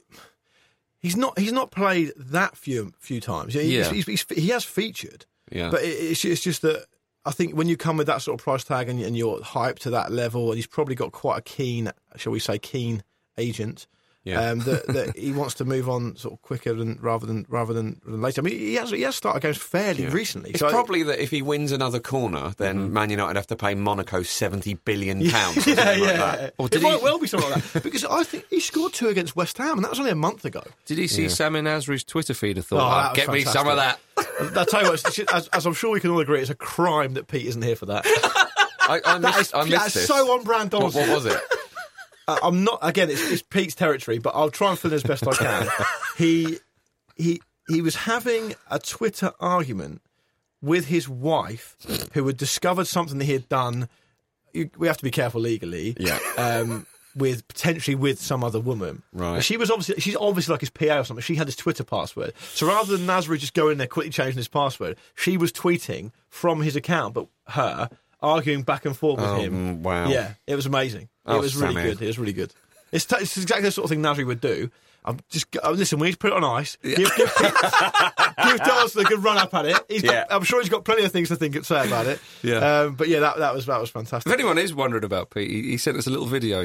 he's not he's not played that few few times. He, Yeah. he's, he's, he has featured, Yeah. but it, it's, it's just that I think when you come with that sort of price tag and, and you're hyped to that level, and he's probably got quite a keen, shall we say, keen agent. Yeah. Um, that, that he wants to move on sort of quicker than rather than rather than, than later. I mean, he has he has started games fairly Yeah. recently. It's so I- probably that if he wins another corner, then Man United have to pay Monaco seventy billion pounds. Or yeah, something yeah. like that. Or it did might he- well be something like that because I think he scored two against West Ham, and that was only a month ago. Did he see Sami Nasri's Twitter feed and thought, Oh, "Ah, that was get me fantastic. some of that? I'll tell you what, it's- as, as I'm sure we can all agree, it's a crime that Pete isn't here for that. I, I That is missed, I missed that's this. so on brand. what, what was it? Uh, I'm not. Again, it's, it's Pete's territory, but I'll try and fill in as best I can. he he he was having a Twitter argument with his wife, who had discovered something that he had done. You, we have to be careful legally. Yeah. Um, with potentially with some other woman. Right. She was obviously she's obviously like his P A or something. She had his Twitter password. So rather than Nasri just going there quickly changing his password, she was tweeting from his account, but her arguing back and forth with Oh, him. wow. Yeah, it was amazing. Oh, it was really Sammy. good. It was really good. It's, t- it's exactly the sort of thing Nasri would do. I'm just uh, listen. We need to put it on ice. Give, give, give, give Darlington a good run up at it. He's got, Yeah. I'm sure he's got plenty of things to think say about it. Yeah. Um, but yeah, that that was that was If fantastic. anyone is wondering about Pete, he, he sent us a little video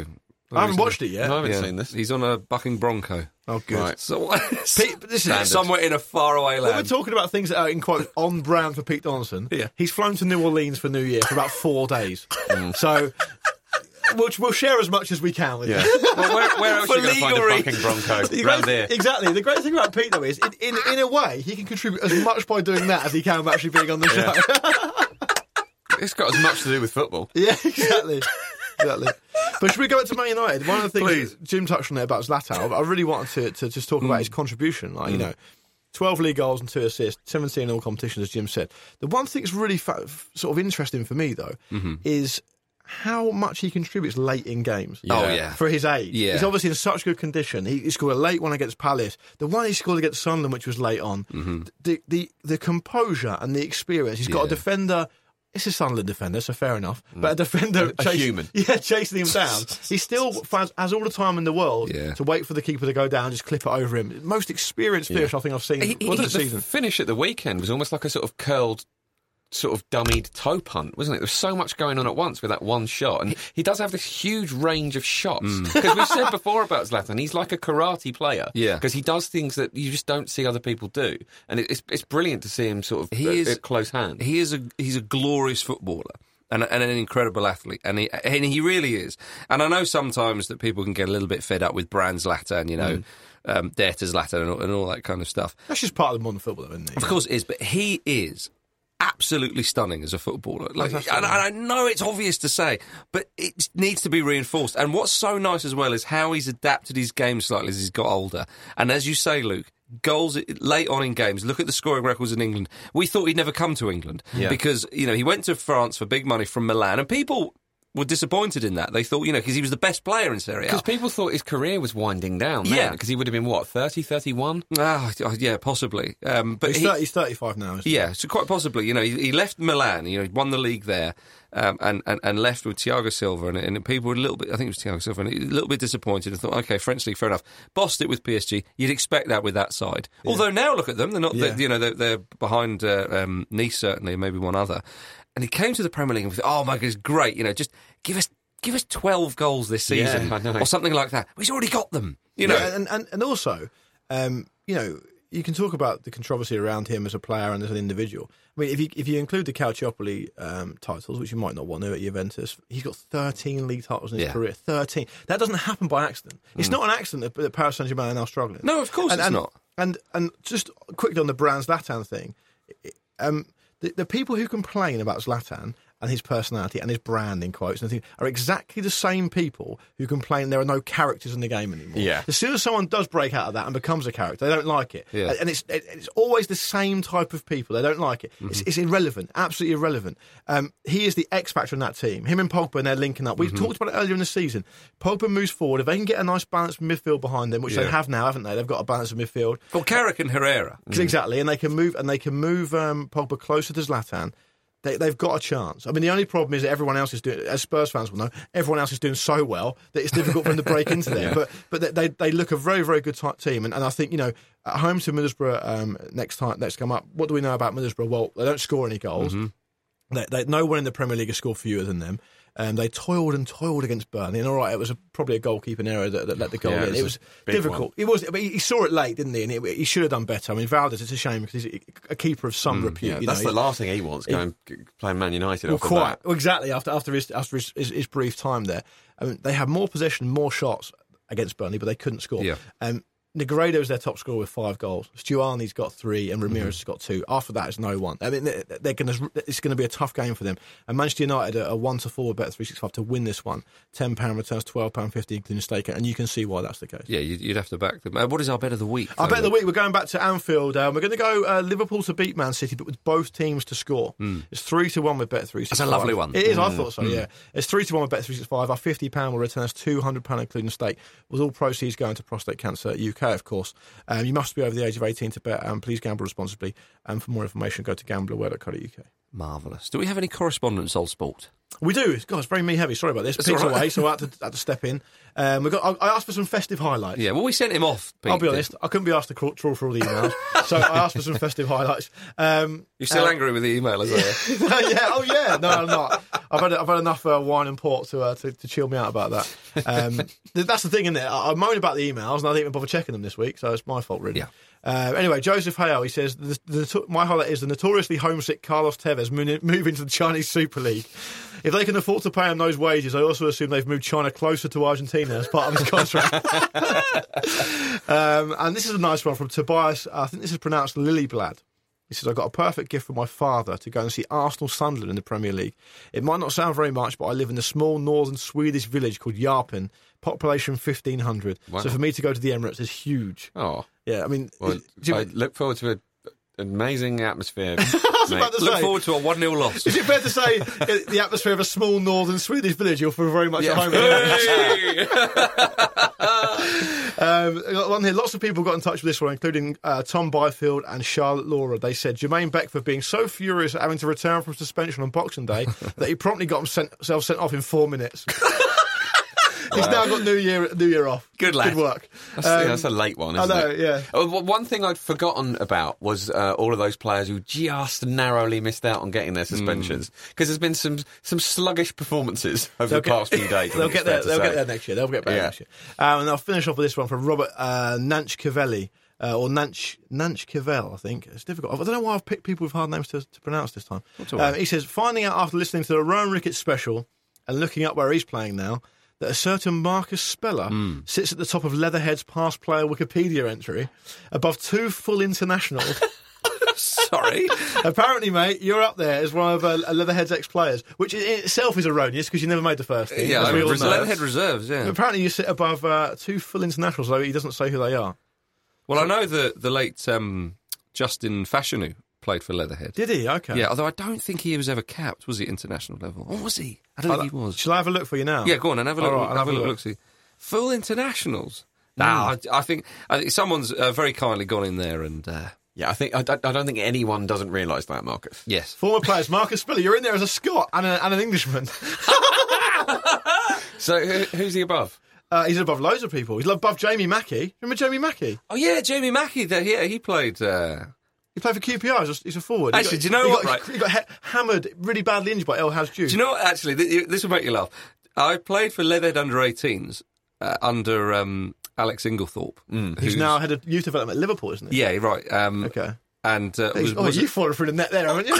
I haven't watched it yet. No, I haven't Yeah. seen this. He's on a bucking bronco. Oh, good. Right. So, Pete, but this is somewhere in a faraway When we're land. talking about things that are, in quote, on brand for Pete Donaldson, Yeah. he's flown to New Orleans for New Year for about four days. So we'll, we'll share as much as we can with Yeah. you. Well, where, where else For are you going to find a legal bucking bronco? The Round great- here. Exactly. The great thing about Pete, though, is in, in, in a way, he can contribute as much by doing that as he can by actually being on the show. It's got as much to do with football. Yeah, exactly. Exactly. But should we go to Man United? One of the things Please. Jim touched on it about Zlatan, I really wanted to, to just talk about his contribution. Like, you know, twelve league goals and two assists, seventeen in all competitions, as Jim said. The one thing that's really fa- sort of interesting for me, though, is how much he contributes late in games. Oh, yeah. For his age. Yeah. He's obviously in such good condition. He, he scored a late one against Palace. The one he scored against Sunderland, which was late on. The, the the composure and the experience. He's got a Yeah. defender. It's a Sunderland defender, so fair enough. But a defender, A chasing, human. yeah, chasing him down. He still finds, has all the time in the world Yeah. to wait for the keeper to go down, just clip it over him. Most experienced fish I think I've seen He, he, for the the season. finish at the weekend was almost like a sort of curled, sort of dummied toe punt, wasn't it? There was so much going on at once with that one shot. And he does have this huge range of shots. Because we've said before about Zlatan, he's like a karate player. Yeah. Because he does things that you just don't see other people do. And it, it's it's brilliant to see him sort of He at, is- at close hand. He is a he's a glorious footballer and, and an incredible athlete, and he and he really is. And I know sometimes that people can get a little bit fed up with brand Zlatan, you know, um, dare to Zlatan and all, and all that kind of stuff. That's just part of the modern football, though, isn't it? Of course it is, but he is absolutely stunning as a footballer. Like, That's and, and absolutely. I know it's obvious to say, but it needs to be reinforced. And what's so nice as well is how he's adapted his game slightly as he's got older. And as you say, Luke, goals late on in games. Look at the scoring records in England. We thought he'd never come to England Yeah. because, you know, he went to France for big money from Milan, and people were disappointed in that. They thought, you know, because he was the best player in Serie A. Because people thought his career was winding down then. Yeah. Because he would have been, what, thirty, thirty-one? Ah, yeah, possibly. Um, but He's, he, thirty, he's thirty-five now, isn't he? yeah, so quite possibly. You know, he, he left Milan. You know, he won the league there, um, and, and and left with Thiago Silva, and, and people were a little bit. I think it was Thiago Silva, and a little bit disappointed and thought, okay, French league, fair enough. Bossed it with P S G. You'd expect that with that side. Although now look at them, they're not. Yeah. They're, you know, they're, they're behind uh, um, Nice certainly, and maybe one other. And he came to the Premier League and thought, oh my God, it's great. You know, just give us. Give us twelve goals this season, Yeah, I know. or something like that. He's already got them, you know. Yeah, and, and, and also, um, you know, you can talk about the controversy around him as a player and as an individual. I mean, if you if you include the Calciopoli um, titles, which you might not want to at Juventus, he's got thirteen league titles in his Yeah. career. thirteen. That doesn't happen by accident. It's not an accident that, that Paris Saint-Germain are now struggling. No, of course and, it's and, not. And and just quickly on the brand Zlatan thing, um, the, the people who complain about Zlatan and his personality and his brand, in quotes, and things, are exactly the same people who complain there are no characters in the game anymore. Yeah. As soon as someone does break out of that and becomes a character, they don't like it. Yeah. And it's it's always the same type of people. They don't like it. It's, it's irrelevant, absolutely irrelevant. Um, he is the X factor in that team. Him and Pogba, and they're linking up. We've talked about it earlier in the season. Pogba moves forward. If they can get a nice balanced midfield behind them, which Yeah. they have now, haven't they? They've got a balance of midfield. Well, Carrick and Herrera. Exactly, and they can move and they can move um, Pogba closer to Zlatan. They, they've got a chance. I mean, the only problem is that everyone else is doing, as Spurs fans will know, everyone else is doing so well that it's difficult for them to break into there. But but they they look a very very good type team, and, and I think you know at home to Middlesbrough um, next time next come up. What do we know about Middlesbrough? Well, they don't score any goals. They, they, no one in the Premier League has scored fewer than them. Um, they toiled and toiled against Burnley, and all right, it was a, probably a goalkeeping error that, that let the goal Yeah, it in. was It a was big difficult. It was, but he, he saw it late, didn't he? And it, he should have done better. I mean, Valdez, it's a shame because he's a keeper of some repute. Yeah, you that's know. the last thing he wants, going playing Man United Well, after quite that. well, exactly after after his after his, his, his brief time there. I mean, they had more possession, more shots against Burnley, but they couldn't score. Yeah. Um, Negredo is their top scorer with five goals. Stuani's got three, and Ramirez has got two. After that, it's no one. I mean, they're, they're going to. It's going to be a tough game for them. And Manchester United are a one to four with Bet three sixty-five to win this one. Ten pound returns, twelve pound fifty including stake, and you can see why that's the case. Yeah, you'd, you'd have to back them. Uh, what is our bet of the week? I though, bet the Luke? week we're going back to Anfield. Um, we're going to go uh, Liverpool to beat Man City, but with both teams to score. It's three to one with Bet three sixty-five. That's a lovely one. It is. I thought so. Yeah, it's three to one with Bet three sixty-five. Our fifty pound will return us two hundred pound including stake. With all proceeds going to Prostate Cancer U K, of course. Um, you must be over the age of eighteen to bet. Um, please gamble responsibly. And for more information, go to gambler dot co dot U K. Marvellous. Do we have any correspondence, Old Sport? We do. God, it's very me heavy. Sorry about this. It's Pete's all right. away, so I had to, had to step in. Um, we got. I, I asked for some festive highlights. Yeah, well, we sent him off, Pete. I'll be honest, I couldn't be asked to crawl, trawl through all the emails, so I asked for some festive highlights. Um, You're still uh, angry with the email, as well? yeah, oh yeah, no, I'm not. I've had I've had enough uh, wine and port to, uh, to to chill me out about that. Um, th- that's the thing, isn't it? I, I moan about the emails and I didn't even bother checking them this week, so it's my fault, really. Yeah. Uh, anyway, Joseph Hale, he says, the, the, my highlight is the notoriously homesick Carlos Tevez moving to the Chinese Super League. If they can afford to pay him those wages, I also assume they've moved China closer to Argentina as part of his contract. um, and this is a nice one from Tobias. I think this is pronounced Lillyblad. He says, I got a perfect gift from my father to go and see Arsenal Sunderland in the Premier League. It might not sound very much, but I live in a small northern Swedish village called Yarpen, population fifteen hundred. Wow. So for me to go to the Emirates is huge. Oh. Yeah, I mean... Well, do you- I look forward to a, an amazing atmosphere. I was about to Look say, forward to a one nil loss. is it fair to say uh, the atmosphere of a small northern Swedish village you'll feel very much at home? um, I got one here. Lots of people got in touch with this one, including uh, Tom Byfield and Charlotte Laura. They said Jermaine Beckford being so furious at having to return from suspension on Boxing Day that he promptly got himself sent off in four minutes. He's now got New Year New Year off. Good lad. Good work. That's, Um, yeah, that's a late one, I isn't know, it? yeah. Oh, w- one thing I'd forgotten about was uh, all of those players who just narrowly missed out on getting their suspensions. Because there's been some some sluggish performances over They'll the past get- few days. I They'll think get it's fair there. to They'll say. get there next year. They'll get back Yeah. next year. Um, and I'll finish off with this one from Robert uh, Nanchkivelli. Uh, or Nanch Nanchkivel, I think. It's difficult. I don't know why I've picked people with hard names to, to pronounce this time. Um, he says, finding out after listening to the Rowan Ricketts special and looking up where he's playing now, that a certain Marcus Speller Mm. sits at the top of Leatherhead's past player Wikipedia entry, above two full internationals. Sorry. Apparently, mate, you're up there as one of uh, Leatherhead's ex-players, which in itself is erroneous because you never made the first team. Yeah, as I we mean, all res- know. Leatherhead reserves, yeah. Apparently, you sit above uh, two full internationals, though he doesn't say who they are. Well, I know that the late um, Justin Fashanu played for Leatherhead. Did he? Okay. Yeah, although I don't think he was ever capped, was he, international level? Or was he? I don't I'll- think he was. Shall I have a look for you now? Yeah, go on and have a All look. right, I'll have a look. look. look see. Full internationals. Nah, I, I think I think someone's uh, very kindly gone in there and uh, Yeah, I think I don't, I don't think anyone doesn't realise that, Marcus. yes. Former players, Marcus Speller, you're in there as a Scot and, a, and an Englishman. So who, who's he above? Uh, he's above loads of people. He's above Jamie Mackey. Remember Jamie Mackey? Oh yeah, Jamie Mackey. There, yeah, he played. Uh, He played for Q P R. He's a, he's a forward. He Actually, got- do you know he what, Got, right? He got ha- hammered, really badly injured by El Hadj Diouf. do you know what? Actually, th- this will make you laugh. I played for Leatherhead under eighteens uh, under um, Alex Inglethorpe. He's who's- now head of youth development at Liverpool, isn't he? Yeah, right. Um, Okay. And uh, was, oh, was you've fallen through the net there, haven't you?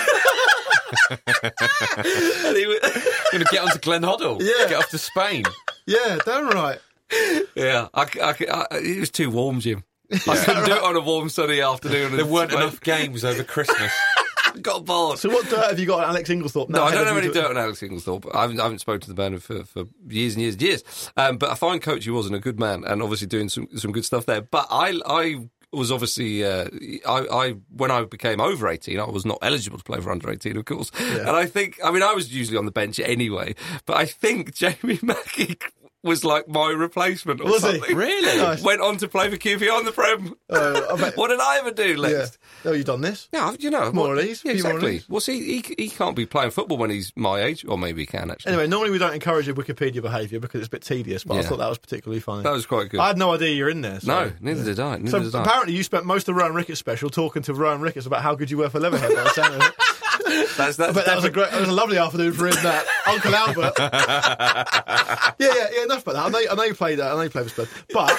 and he was- Going to get on to Glen Hoddle. Yeah. Get off to Spain. yeah, damn right. yeah, I, I, I, it was too warm, Jim. I couldn't do it on a warm sunny afternoon. There weren't enough games over Christmas. Got bored. So what dirt have you got on Alex Inglethorpe? No, now I head don't of have any youth- dirt on Alex Inglethorpe. I haven't, I haven't spoken to the man for, for years and years and years. Um, but a fine coach he was and a good man, and obviously doing some some good stuff there. But I I was obviously uh, I, I when I became over eighteen, I was not eligible to play for under eighteen, of course. And I think I mean I was usually on the bench anyway. But I think Jamie Mackey was like my replacement or Was he? something. Really? Nice. Went on to play for Q P R on the Prem. Oh, I bet- What did I ever do Yeah. next? Oh, you done this? Yeah, you know, More what- or less, Yeah, few more or exactly. less. Well, see, he he can't be playing football when he's my age, or maybe he can actually. Anyway, normally we don't encourage your Wikipedia behaviour because it's a bit tedious, but I Yeah. thought that was particularly funny. That was quite good. I had no idea you're in there. So. no, neither did I. Neither So did I. apparently you spent most of the Rowan Ricketts special talking to Rowan Ricketts about how good you were for Leatherhead by the sound of it. That's, I that's bet that was a great, that was a lovely afternoon for him. That Uncle Albert. yeah, yeah, yeah. Enough about that. I know, I know you played that. I know you played for Spurs, but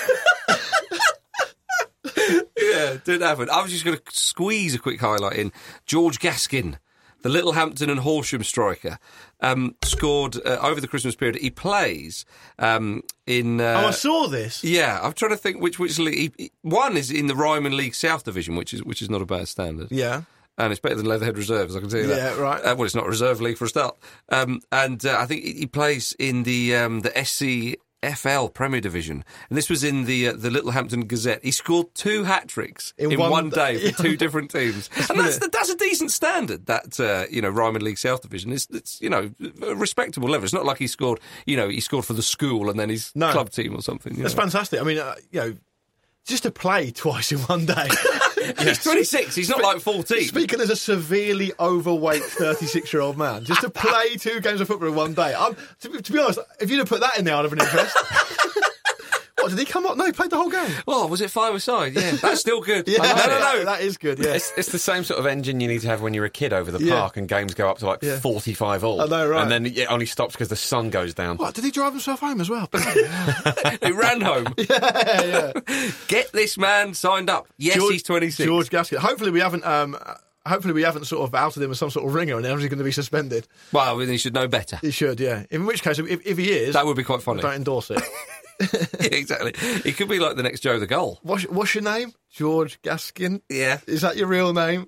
yeah, didn't happen. I was just going to squeeze a quick highlight in. George Gaskin, the Littlehampton and Horsham striker, um, scored uh, over the Christmas period. He plays um, in. Uh, oh, I saw this. Yeah, I'm trying to think which which league. He, he- one is in the Ryman League South Division, which is which is not a bad standard. Yeah. And it's better than Leatherhead Reserves, I can tell you that. Yeah, right. Uh, well, it's not a reserve league for a start. Um, and uh, I think he he plays in the um, the S C F L Premier Division, and this was in the uh, the Littlehampton Gazette. He scored two hat tricks in, In one, one day day. for two different teams, and that's that's a decent standard. That uh, you know Ryman League South Division is it's you know a respectable level. It's not like he scored you know he scored for the school and then his No. club team or something. You That's know. fantastic. I mean, uh, you know, just to play twice in one day. He's twenty-six. He's not like fourteen. Speaking as a severely overweight thirty-six-year-old man, just to play two games of football in one day. I'm, to, to be honest, if you'd have put that in there, I'd have been impressed. What, did he come up? No, he played the whole game. Oh, was it five-a-side? Yeah, that's still good. Yeah, I no, no, know. no, that is good, yeah. It's, it's the same sort of engine you need to have when you're a kid over the Yeah. park and games go up to like Yeah. forty-five all. I know, right. And then it only stops because the sun goes down. What, did he drive himself home as well? He ran home. yeah, yeah. Get this man signed up. Yes, George, he's twenty-six. George Gaskin. Hopefully we haven't... Um, hopefully we haven't sort of outed him as some sort of ringer and now he's going to be suspended. Well, then he should know better. He should, yeah. In which case, if, if he is... That would be quite funny. Don't endorse it. Yeah, exactly. He could be like the next Joe the Gull. What's, what's your name? George Gaskin? Yeah. Is that your real name?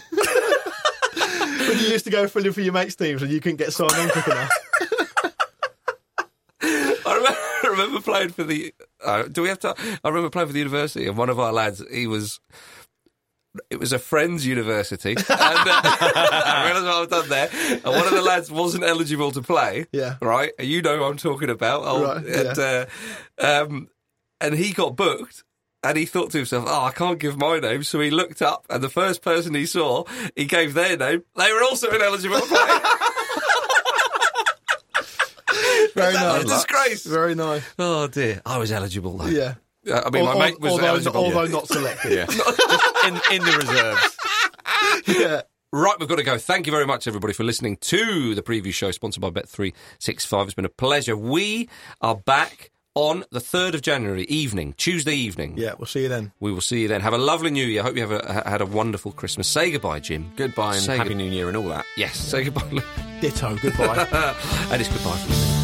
When you used to go filling for your mates' teams and you couldn't get signed on quick enough. I remember, I remember playing for the... Uh, do we have to... I remember playing for the university and one of our lads, he was... It was a friend's university. And uh, I realised what I've done there. And one of the lads wasn't eligible to play. Yeah. Right? And you know who I'm talking about. Oh, Right, and, uh, um, and he got booked. And he thought to himself, oh, I can't give my name. So he looked up, and the first person he saw, he gave their name. They were also ineligible to play. Very That was nice. a disgrace. Very nice. Oh, dear. I was eligible, though. Yeah. Uh, I mean, my Al- mate was although, eligible. although not selected. Yeah. Just in, in the reserves. Yeah. Right, we've got to go. Thank you very much, everybody, for listening to the preview show sponsored by Bet three sixty-five. It's been a pleasure. We are back on the third of January evening, Tuesday evening. Yeah, we'll see you then. We will see you then. Have a lovely New Year. Hope you have a, had a wonderful Christmas. Say goodbye, Jim. Goodbye and Say Happy good- New Year and all that. Yes, say goodbye. Luke. Ditto. Goodbye. And it's goodbye from me.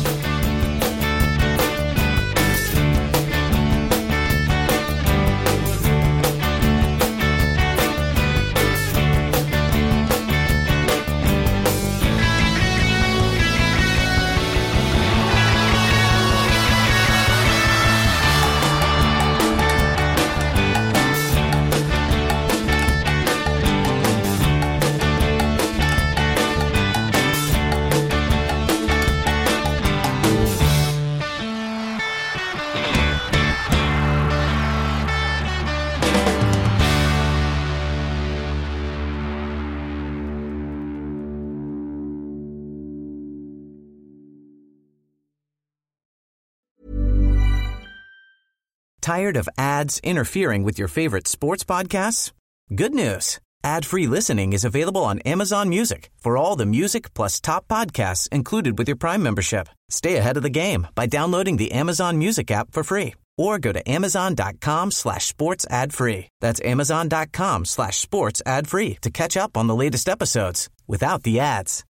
Tired of ads interfering with your favorite sports podcasts? Good news. Ad-free listening is available on Amazon Music for all the music plus top podcasts included with your Prime membership. Stay ahead of the game by downloading the Amazon Music app for free or go to amazon.com slash sports ad free. That's amazon.com slash sports ad free to catch up on the latest episodes without the ads.